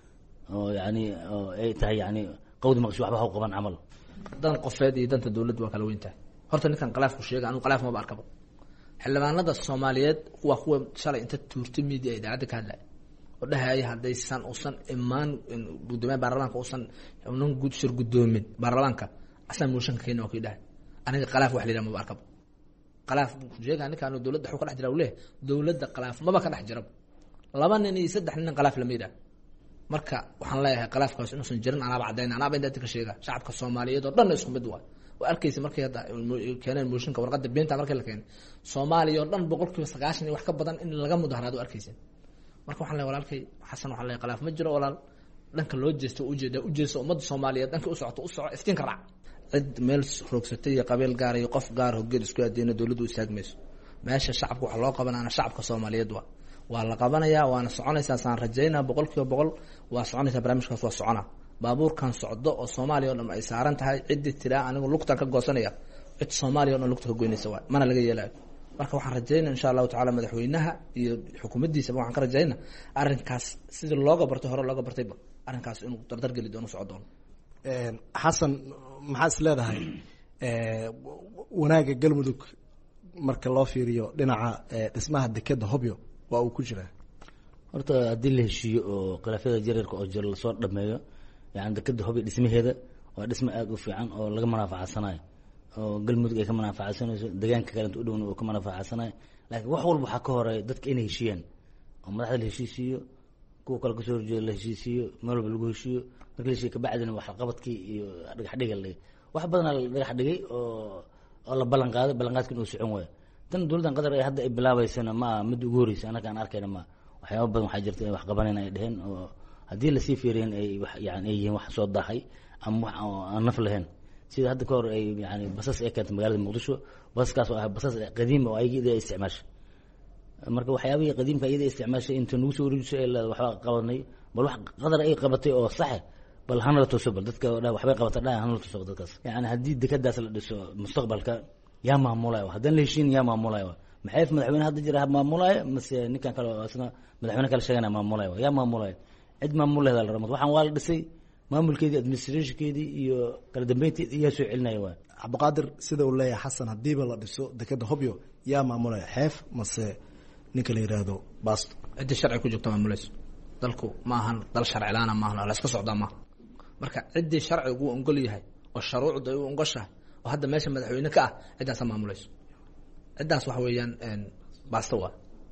oo yani oo ay tahay yani qowdi maqshu waxba ha qaban camal dan qofeed iyo danta dawladda waa kala weyn tahay horta ninkan khilaafku sheegay anu khilaaf ma ba arkabo xildhibaanada Soomaaliyeed waa kuwa shalay inta tuurtay media ay daacad ka hadlay oo dhahay hadaysan uusan imaan gudoomiyaha baarlamaanka uusan unan gud shir gudoomin baarlamaanka asan mooshan keenay oo kii dhahay aniga khilaaf wax leeyahay ma ba arkabo khilaaf sheegay ninkan dawladda xog ka dhex jira uu leeyahay dawladda khilaaf ma ba ka dhex jira laba nin iyo saddex nin khilaaf la meedaa marka waxaan leeyahay khilaafkaas inuusan jirin anaaba cadeyn anaaba inta ka sheega shacabka Soomaaliyeed oo dhan isku mid waa oo arkaysa markay hadda keeneen mooshinka warqadda beenta markay la keenay Soomaaliya oo dhan boqolkiiba sagaashan iyo wax ka badan in laga mudaharaado arkaysa marka waxaan leeyahay walaalkay xasan waxaan leeyahay khilaaf ma jiro walaal dhanka loo jeesto u jeeda u jeeso ummadda Soomaaliyeed dhanka u socoto u soco iftiin ka raac cid meel roogsatay iyo qabeel gaar iyo qof gaar hoggeed isku adeena dawladdu u istaagmayso meesha shacabku waxa loo qabanaana shacabka Soomaaliyeed waa waa la qabanayaa waana soconaysaa saan rajaynaa boqolkiiba boqol waa soconaysaa barnaamijkaas waa socona baabuurkan socdo oo Soomaaliya oo dhan ay saaran tahay cidii tiraa anigu lugtan ka goosanaya cid Soomaaliya oo dhan lugta ka goynaysa waa mana laga yeelaayo marka waxaan rajaynaa insha Allah taala madaxweynaha iyo xukuumaddiisa waxaan ka rajaynaa arrinkaas sidii looga bartay hore looga bartayba arrinkaas inuu dardar geli doono socdo een xasan maxaa is leedahay ee wanaaga galmudug marka loo fiiriyo dhinaca dhismaha dekada hobyo waa uu ku jiraa horta haddii la heshiiyo oo khilaafyada jareerka oo jiro lasoo dhameeyo yani dekada hobyo dhismaheeda waa dhismo aada u fiican oo laga manaafacadsanayo oo galmudug ay ka manaafacasanayso deegaanka kale inta u dhowna oo ka manaafacadsanayo laakiin wax walba waxaa ka horeeya dadka inay heshiiyaan oo madaxda la heshiisiiyo kuwa kale kasoo horjeeda la heshiisiiyo meel walba lagu heshiiyo marka la heshiiyo kabacdina wax qabadkii iyo dhagax dhiga la wax badanaa la dhagax dhigay oo oo la ballan qaaday ballanqaadka inuu socon waayo tan dawladdan qadar ay hadda ay bilaabaysana ma mid ugu horeysa anaga aan arkayna ma waxyaabo badan waxaa jirta wax qabanayna ay dheheen oo haddii lasii fiiriyeen ay wax yani ay yihiin wax soo daahay ama wax aan naf lahayn sida hadda ka hor ay yani basas ay keentay magaalada muqdisho basaskaas oo ah basas qadiim oo ayagii ay isticmaashay marka waxyaabihii qadiimka iyada isticmaashay inta nagu soo wareejisay ee waxba qabanay bal wax qadar ay qabatay oo sax bal hana la tuso bal dadka waxbay qabatay dhaa hana la tuso dadkaas yani haddii dekadaas la dhiso mustaqbalka yaa maamulayo haddaan la heshiin yaa maamulayo maxay madaxweyne hadda jira maamulayo mase ninkan kale oo asna madaxweyne kale sheegana maamulayo yaa maamulayo cid maamulayo la ramo waxaan waa la dhisay maamulkeedii administrationkeedii iyo kala dambeynteedii yaa soo celinaya waa cabdiqaadir sida uu leeyahay xasan hadiiba la dhiso dekada hobyo yaa maamulayo xeef mase ninka la yiraahdo baasto cidda sharci ku joogta maamulayso dalku ma ahan dal sharci laana ma ahan la iska socdaa ma marka ciddii sharcigu uu ongol yahay oo shuruucda uu ongoshahay oo hadda meesha madaxweyne ka ah ciddaas maamulayso ciddaas waxa weeyaan een baasto waa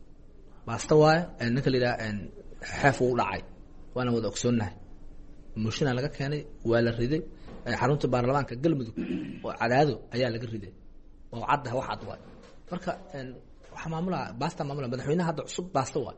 baasto waa een ninka la yiraahdo een xeef uu dhacay waana wada ogsoonahay mooshin laga keenay waa la riday xarunta baarlamaanka galmudug oo cadaado ayaa laga riday oo cadda wax cad waa marka een waxa maamula baasta maamula madaxweynaha hadda cusub baasta waa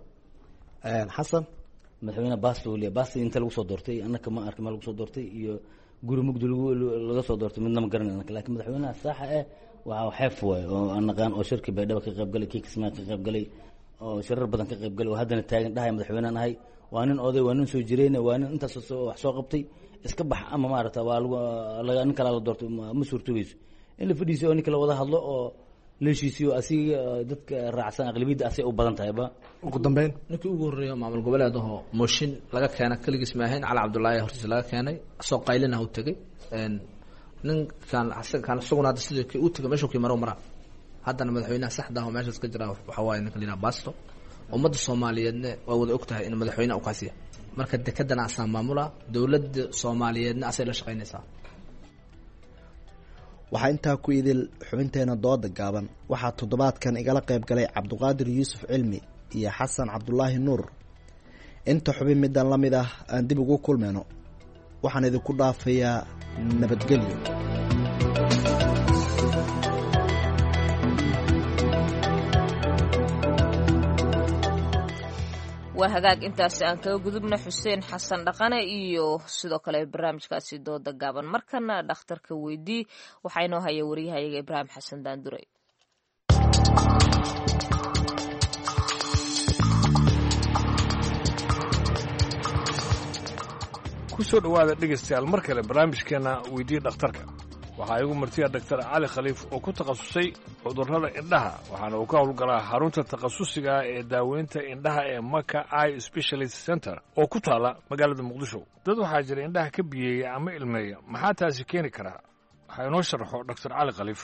een xasan madaxweynaha baasta uu leeyahay baasta inta lagu soo doortay annaka ma arkin ma lagu soo doortay iyo guri mugdi lagu laga soo doortay midna ma garanayna laakiin madaxweynaha saxa ah waa xeef way oo annaqaan oo shirki baydhaba ka qayb galay kii kismaa ka qayb galay oo shirar badan ka qayb galay oo haddana taagan dhahay madaxweynahan ahay waa nin oday waa nin soo jireyna waa nin intaas wax soo qabtay iska bax ama maarata waa laga nin kale la doorto ma suurtogeyso in la fadhiiso oo nin kale wada hadlo oo leeshiisiyo asiga dadka raacsan aqlabiyada asay u badan tahay ba ugu dambeyn ninkii ugu horeeyo maamul goboleed oo mooshin laga keenay kaligiis ma ahayn cali cabdullaahi hortiisa laga keenay soo qaylina uu tagay een ninkan asaga kan suguna sidoo kale uu tagay meesha uu maro mara haddana madaxweynaha saxda ah oo meeshaas ka jira waxa waaye ninka lina basto ummadda Soomaaliyeedna waa wada ogtahay in madaxweynaha uu kaasiya marka dekedana asan maamula dawladda Soomaaliyeedna asay la shaqeynaysaa waxaa intaa ku idil xubinteena dooda gaaban waxaa toddobaadkan igala qayb galay cabduqaadir yuusuf cilmi iyo xasan cabdulaahi nuur inta xubin midaan la mid ah aan dib ugu kulmayno waxaan idinku dhaafayaa nabadgelyo waa hagaag intaasi aan kaga gudubna xuseen xasan dhaqane iyo sidoo kale barnaamijkaasi dooda gaaban markana dhakhtarka weydii waxaa inoo haya waryahayaga ibraahim xasan daanduray ku soo dhowaada dhegaystayaal mar kale barnaamijkeena weydii dhakhtarka waxaa igu martiya doctor cali khaliif oo ku takhasusay cudurrada indhaha waxaana uu ka howlgalaa xarunta takhasusiga ee daaweynta indhaha ee maka eye specialist center oo ku taala magaalada muqdisho dad waxaa jira indhaha ka biyeeya ama ilmeeya maxaa taasi keeni karaa waxaa inoo sharaxo doctor cali khaliif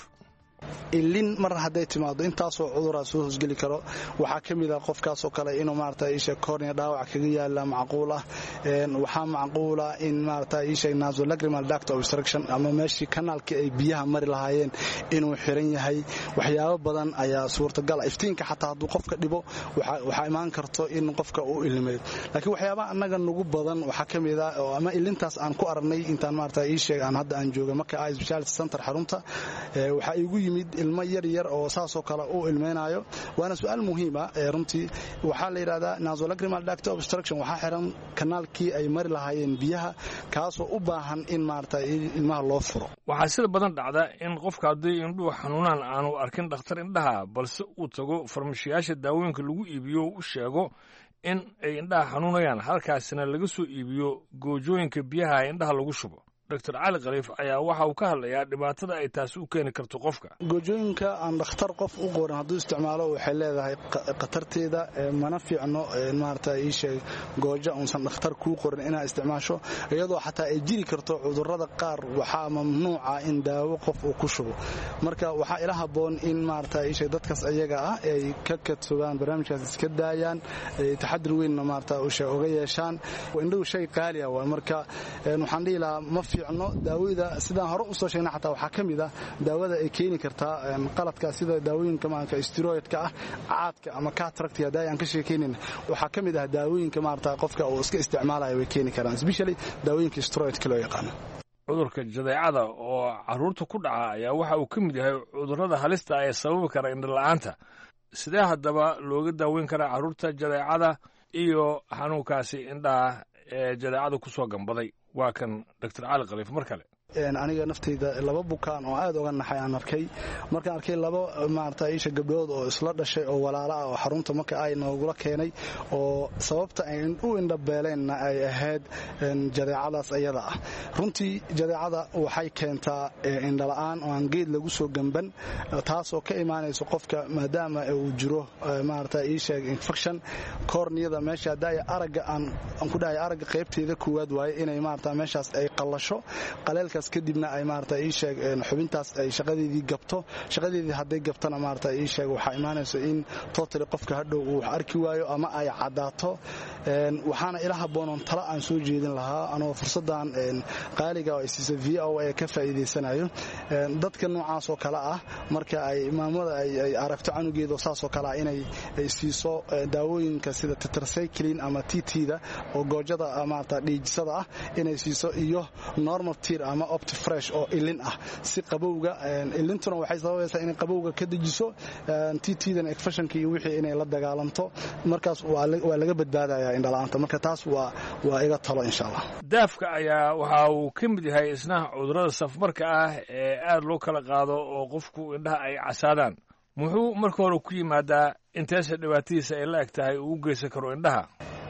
ilin mar hadday timaado intaasoo cuduraa soo hosgeli karo waxaa ka mid ah qofkaasoo kale inuu maarata isha cornea dhaawac kaga yaala macquul ah waxaa macquula in maarata isha nasolacrimal duct obstruction ama meeshii kanaalkii ay biyaha mari lahaayeen inuu xiran yahay waxyaabo badan ayaa suurtagal ah iftiinka xataa hadduu qofka dhibo waxaa imaan karto in qofka uu ilmeeyo laakiin waxyaabaha annaga nugu badan waxaa ka mid ah ama ilintaas aan ku aragnay intaan maarata isha aan hadda aan jooga marka eye specialist center xarunta waxaa igu mid ilmo yar yar oo saasoo kale uu ilmeynayo waana su'aal muhiima ee runtii waxaa la yidhahdaa nasolacrimal duct obstruction waxaa xiran kanaalkii ay mari lahaayeen biyaha kaasoo u baahan in maarata ilmaha loo furo waxaa sida badan dhacda in qofka haddii indhuhu xanuunaan aanu arkin dhakhtar indhaha balse uu tago farmashiyaasha daawooyinka lagu iibiyo u sheego in ay indhaha xanuunayaan halkaasina laga soo iibiyo goojooyinka biyaha ee indhaha lagu shubo doctor cali khaliif ayaa waxa uu ka hadlayaa dhibaatada ay taasi u keeni karto qofka goojooyinka aan dhakhtar qof u qorin hadduu isticmaalo waxay leedahay khatarteeda mana fiicno maarata ii sheeg goojo uusan dhakhtar kuu qorin inaad isticmaasho iyadoo xataa ay jiri karto cudurrada qaar waxaa mamnuuca in daawo qof uu ku shubo marka waxaa ila habboon in maarata ii sheeg dadkaas ayaga ah ay ka kadsogaan barnaamijkaas iska daayaan taxadir weynna maarata uga yeeshaan indhuhu shay qaali ah waa marka waxaan dhihi lahaa ma daawada sidaan hore usoo sheegna xataa waxaa ka mid ah daawada ay keeni kartaa qaladka sida daawooyinka maanka steroidka ah caadka ama cataractka hadaa aan ka sheekeynin waxaa ka mid ah daawooyinka maarata qofka uu iska isticmaalayo way keeni karaan especially daawooyinka steroidka loo yaqaano cudurka jadeecada oo caruurta ku dhaca ayaa waxa uu ka mid yahay cudurrada halista ee sababi kara indhala'aanta sidee haddaba looga daaweyn karaa carruurta jadeecada iyo xanuunkaasi indhaha ee jadeecada ku soo gambaday waa kan doctor cali khaliif mar kale aniga naftayda laba bukaan oo aad uga naxay aan arkay markaan arkay laba maarata isha gabdhood oo isla dhashay oo walaala ah oo xarunta marka ay noogula keenay oo sababta ay u indhabeeleenna ay ahayd jadeecadaas ayada ah runtii jadeecada waxay keentaa indhala'aan oo aan geed lagu soo gamban taasoo ka imaanayso qofka maadaama uu jiro maarata isha infection corneada meesha haddaa aragga aan ku dhahay aragga qaybteeda koowaad waaye inay maarata meeshaas ay qallasho qaleelka kadibna ay maarata ii sheeg xubintaas ay shaqadeedii gabto shaqadeedii hadday gabtana maarata ii sheeg waxaa imaanayso in totally qofka hadhow uu arki waayo ama ay caddaato waxaana ila habboonoon tala aan soo jeedin lahaa anoo fursaddan qaaliga oo ay siisa v o a ka faa'iidaysanayo dadka noocaasoo kale ah marka ay maamada ay aragto canugeeda saasoo kale ah inay siiso daawooyinka sida tetracycline ama tt-da oo goojada maarata dhiijisada ah inay siiso iyo normal tir ama optifresh oo ilin ah si qabowga ilintuna waxay sababaysaa inay qabowga ka dejiso tt-dan infectionka iyo wixii inay la dagaalanto markaas waa laga badbaadayaa indhala'aanta marka taas waa waa iga talo insha allah daafka ayaa waxa uu ka mid yahay isna cudurrada safmarka ah ee aad loo kala qaado oo qofku indhaha ay casaadaan muxuu marka hore ku yimaadaa inteesa dhibaatadiisa ay la eg tahay uu u geysan karo indhaha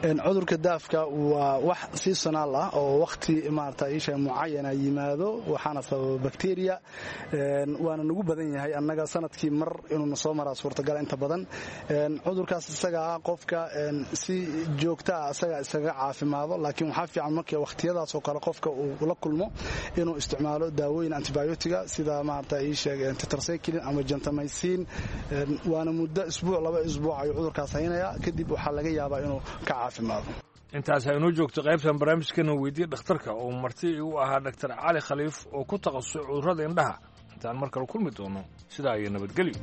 cudurka daafka waa wax seasonal ah oo waqti maarta isha muayana yimaado waxaana sababa bacteria waana nagu badan yahay annaga sanadkii mar inuu soo maraa suurtagal inta badan cudurkaas isaga qofka si joogta ah isaga isaga caafimaado laakiin waxa fiican markii waqtiyadaas oo kale qofka uu la kulmo inuu isticmaalo daawooyin antibiotica sida maarta isha tetracycline ama gentamicin waana muddo isbuuc laba isbuuc ay cudurkaas haynaya kadib waxa laga yaabaa inuu ka caafimaado intaas aynu joogto qaybtan barnaamijkeena weydiiyay dhakhtarka oo marti uu ahaa Dr. Cali Khaliif oo ku takhasusay cudurrada indhaha intaan mar kale kulmi doono sidaa iyo nabadgelyo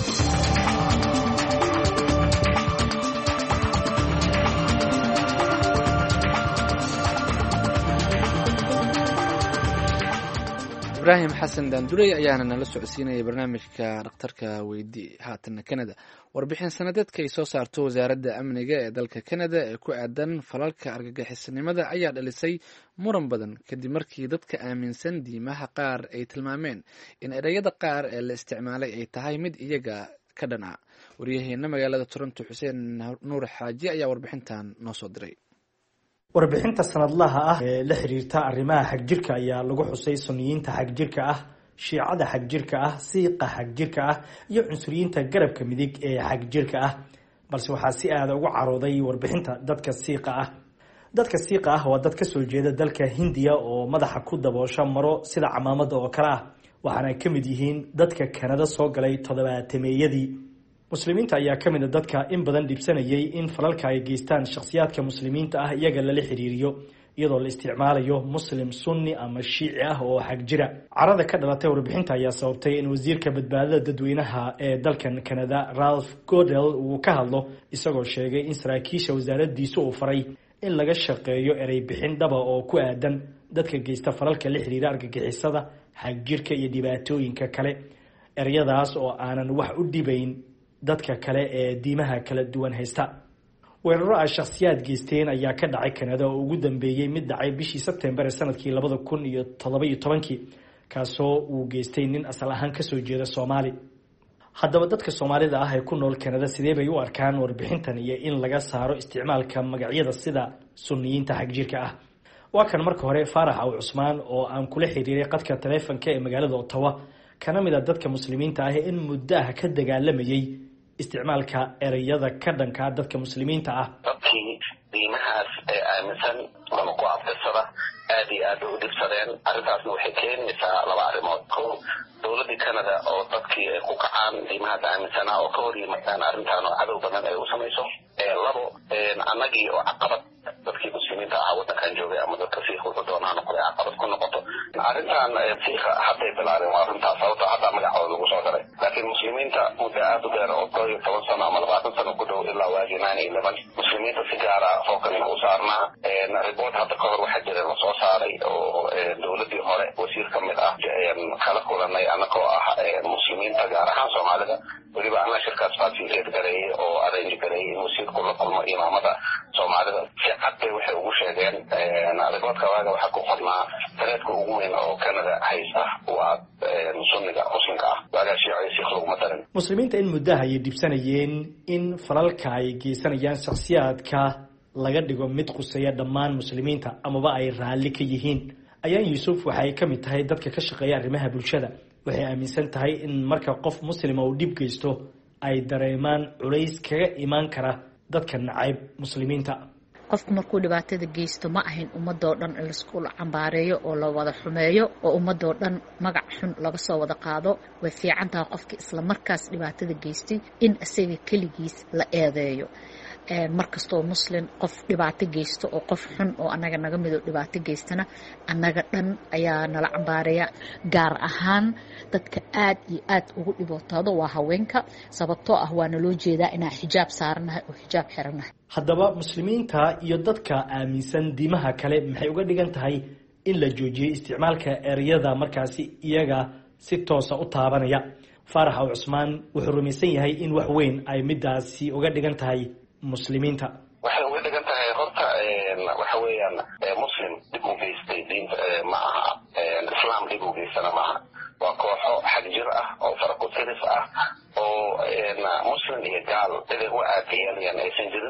ibraahim xasan daandurey ayaana nala socodsiinayay barnaamijka dhakhtarka weydii haatan Canada warbixin sanadeedka ay soo saarto wasaaradda amniga ee dalka Canada ee ku aadan falalka argagixisnimada ayaa dhalisay muran badan kadib markii dadka aaminsan diimaha qaar ay tilmaameen in ereyada qaar ee la isticmaalay ay tahay mid iyaga ka dhan ah wariyaheena magaalada Toronto Xuseen Nuur Xaaji ayaa warbixintan noo soo diray warbixinta sanadlaha ah ee la xiriirta arrimaha xagjirka ayaa lagu xusay sunniyiinta xagjirka ah shiicada xagjirka ah siiqa xagjirka ah iyo cunsuriyiinta garabka midig ee xagjirka ah balse waxaa si aad ugu carooday warbixinta dadka siiqa ah dadka siiqa ah waa dad ka soo jeeda dalka Hindiya oo madaxa ku daboosha maro sida camaamada oo kale ah waxaana ka mid yihiin dadka Kanada soo galay toddobaatameeyadii muslimiinta ayaa ka mid ah dadka in badan dhibsanayay in falalka ay geystaan shakhsiyaadka muslimiinta ah iyaga lala xiriiriyo iyadoo la isticmaalayo muslim sunni ama shiici ah oo xag jira carada ka dhalatay warbixinta ayaa sababtay in wasiirka badbaadada dadweynaha ee dalkan Canada Ralph Goodell uu ka hadlo isagoo sheegay in saraakiisha wasaaraddiisu uu faray in laga shaqeeyo erey bixin dhaba oo ku aadan dadka geysta falalka la xiriira argagixisada xag jirka iyo dhibaatooyinka kale ereyadaas oo aanan wax u dhibayn dadka kale ee diimaha kala duwan haysta weeraro ay shakhsiyaad geysteen ayaa ka dhacay Canada oo ugu dambeeyay mid dhacay bishii September ee sanadkii labada kun iyo toddoba iyo tobankii kaasoo uu geystay nin asal ahaan ka soo jeeda Soomaali haddaba dadka Soomaalida ah ee ku nool Canada sidee bay u arkaan warbixintan iyo in laga saaro isticmaalka magacyada sida sunniyiinta xagjirka ah waa kan marka hore Faarax Aw Cusmaan oo aan kula xiriiray qadka taleefanka ee magaalada Ottawa kana mid ah dadka muslimiinta ah in muddo ah ka dagaalamayay isticmaalka ereyada ka dhanka dadka muslimiinta ah dadkii diimahaas ee aaminsan lama ku aftirsada aad iyo aad u dhibsadeen arrintaasna waxay keenaysaa laba arrimood kow dowladii Canada oo dadkii ay ku kacaan diimahaas aaminsanaa oo ka hor yimaadaan arrintaan oo cadow badan ay u samayso labo annagii oo caqabad dadkii muslimiinta ah waddankan joogay ama dadka fiiq wuxuu doonaa noqday caqabad ku noqoto arrintan fiiqa hadday bilaabeen waa arrintaas sababto hadda magacooda lagu soo daray laakiin muslimiinta muddo aad u dheer oo koo iyo toban sano ama labaatan sano ku dhow ilaa waagii nine eleven muslimiinta si gaara fookanina u saarnaa report hadda ka hor waxaa jira lasoo saaray oo dowladii hore wasiir ka mid ah kala kulanay annagoo ah muslimiinta gaar ahaan soomaalida weliba anaa shirkaas facilitate gareeyey oo arrange gareeyey in wasiirku la kulmo imaamada soomaalida si cad bay waxay ugu sheegeen reportka waaga waxaa ku qornaa tareedka ugu weyn oo Canada haysta waa sunniga muslimka ah waaga shiicay si laguma darin muslimiinta in muddaha ay dhibsanayeen in falalka ay geysanayaan shakhsiyaadka laga dhigo mid quseeya dhammaan muslimiinta amaba ay raalli ka yihiin ayaan Yuusuf waxay ka mid tahay dadka ka shaqeeya arrimaha bulshada waxay aaminsan tahay in marka qof muslima uu dhib geysto ay dareemaan culays kaga imaan kara dadka nacayb muslimiinta qofku markuu dhibaatada geysto ma ahayn ummadoo dhan in laisku cambaareeyo oo la wada xumeeyo oo ummadoo dhan magac xun laga soo wada qaado way fiican tahay qofka isla markaas dhibaatada geystay in isaga keligiis la eedeeyo markastoo muslim qof dhibaato geysto oo qof xun oo anaga naga mido dhibaato geystana anaga dhan ayaa nala cambaareeya gaar ahaan dadka aad iyo aad ugu dhibootaado waa haweenka sababtoo ah waana loo jeedaa inaan xijaab saaranahay oo xijaab xiranahay haddaba muslimiinta iyo dadka aaminsan diimaha kale maxay uga dhigan tahay in la joojiyay isticmaalka ereyada markaasi iyaga si toosa u taabanaya Faarax Aw Cusmaan wuxuu rumaysan yahay in wax weyn ay midaasi uga dhigan tahay muslimiinta waxay uga dhigan tahay horta waxa weeyaan muslim dib u geystay diinta ma aha islaam dib u geystana maaha waa kooxo xagjir ah oo farakutirif ah oo muslim iyo gaal iday u aadiyaan aysan jirin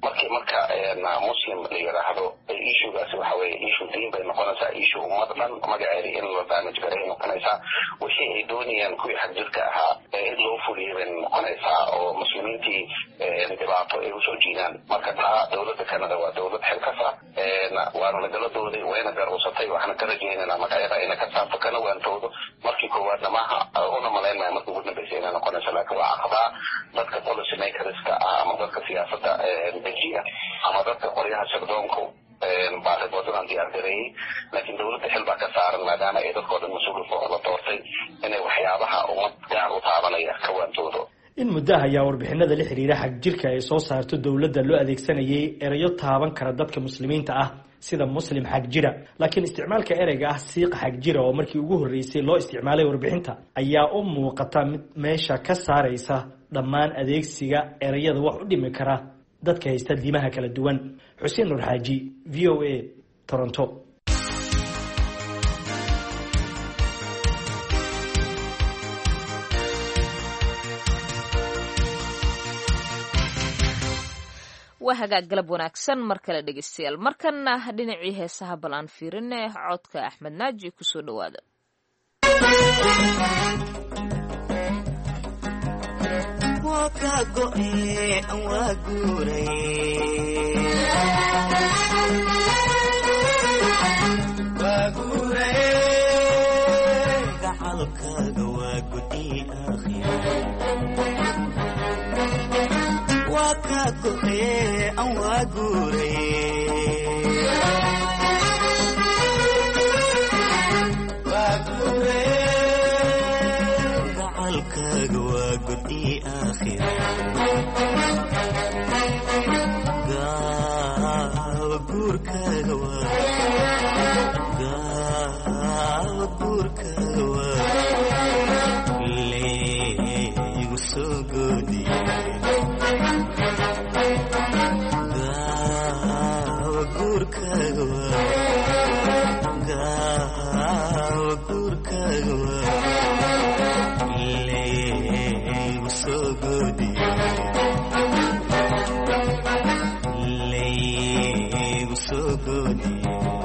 markii marka muslim la yiraahdo issuegaasi waxa weeye issue diin bay noqonaysaa issue ummad dhan magaceeda in la damage garay noqonaysaa wixii ay doonayaan kuwii xagjirka ahaa in loo fuliyay bay noqonaysaa oo muslimiintii dhibaato ay usoo jiidaan marka taa dowladda Canada waa dowlad xilkasa waana nagaladooday wayna garowsatay waxaana ka rajaynaynaa magaceeda ayna ka saarto kana waantoodo markii koowaadna maaha una malaynaya markii ugu dambeysay inay noqonayso laakiin waa caqabaa dadka policy makerska ah ama dadka siyaasadda dejiya ama dadka qoryaha sirdoonku baariboodaan diyaargareeyey laakiin dowladda xil baa ka saaran maadaama ay dadkooda mas-uulka la doortay inay waxyaabaha ummad gaar u taabanaya ka waantoodo. in muddaha ayaa warbixinada la xiriira xag jirka ay soo saarto dowladda loo adeegsanayay erayo taaban kara dadka muslimiinta ah sida muslim xag jira laakiin isticmaalka ereyga ah siiqa xag jira oo markii ugu horreysay loo isticmaalay warbixinta ayaa u muuqata mid meesha ka saaraysa dhammaan adeegsiga erayada wax u dhimi kara dadka haysta diimaha kala duwan. xuseen nur xaaji v o a Toronto. waa hagaag galab wanaagsan mar kale dhegeystayaal markana dhinacii heesaha bal aan fiirine codka Axmed Naaji ku soo dhawaada. waka go'e waa guuray waa guuray gacalkaaga waa gudi aakhir waka go'e waa guuray waa guuray gacalkaaga waa gudi aakhir gaawa guurkaaga waa gaawa guurkaaga waa leegu soo goodiye gaawa guurkaaga waa gaawa guurkaaga waa leegu soo goodiye leegu soo goodiye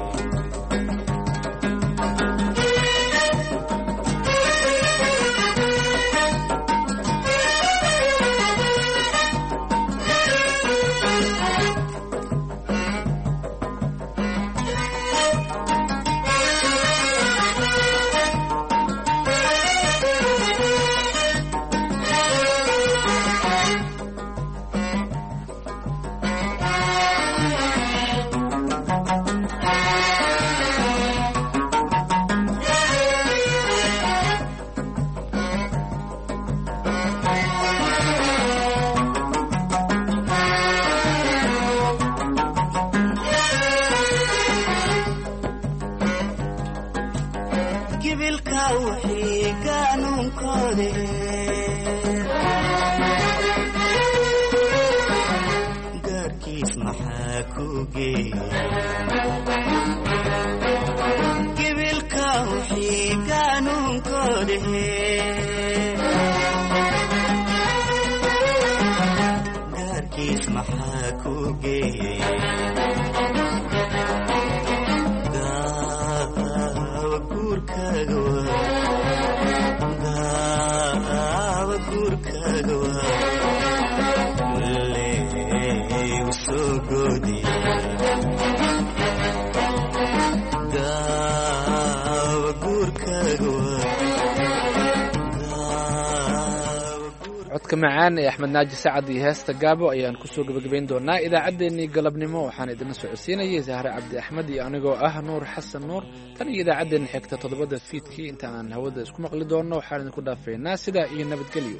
codka macaan ee Axmed Naaji Sacad iyo heesta Gaabo ayaan ku soo gabagabayn doonaa idaacaddeenii galabnimo waxaan idin socodsiinayay Zahra Cabdi Axmed iyo anigoo ah Nuur Xasan Nuur tan iyo idaacaddeenii xigta toddobada fiidkii inta aan hawada isku maqli doono waxaan idinku dhaafaynaa sidaa iyo nabadgelyo.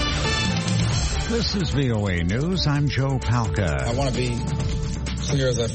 This is V O A News. I'm Joe Palca. I want to be clear that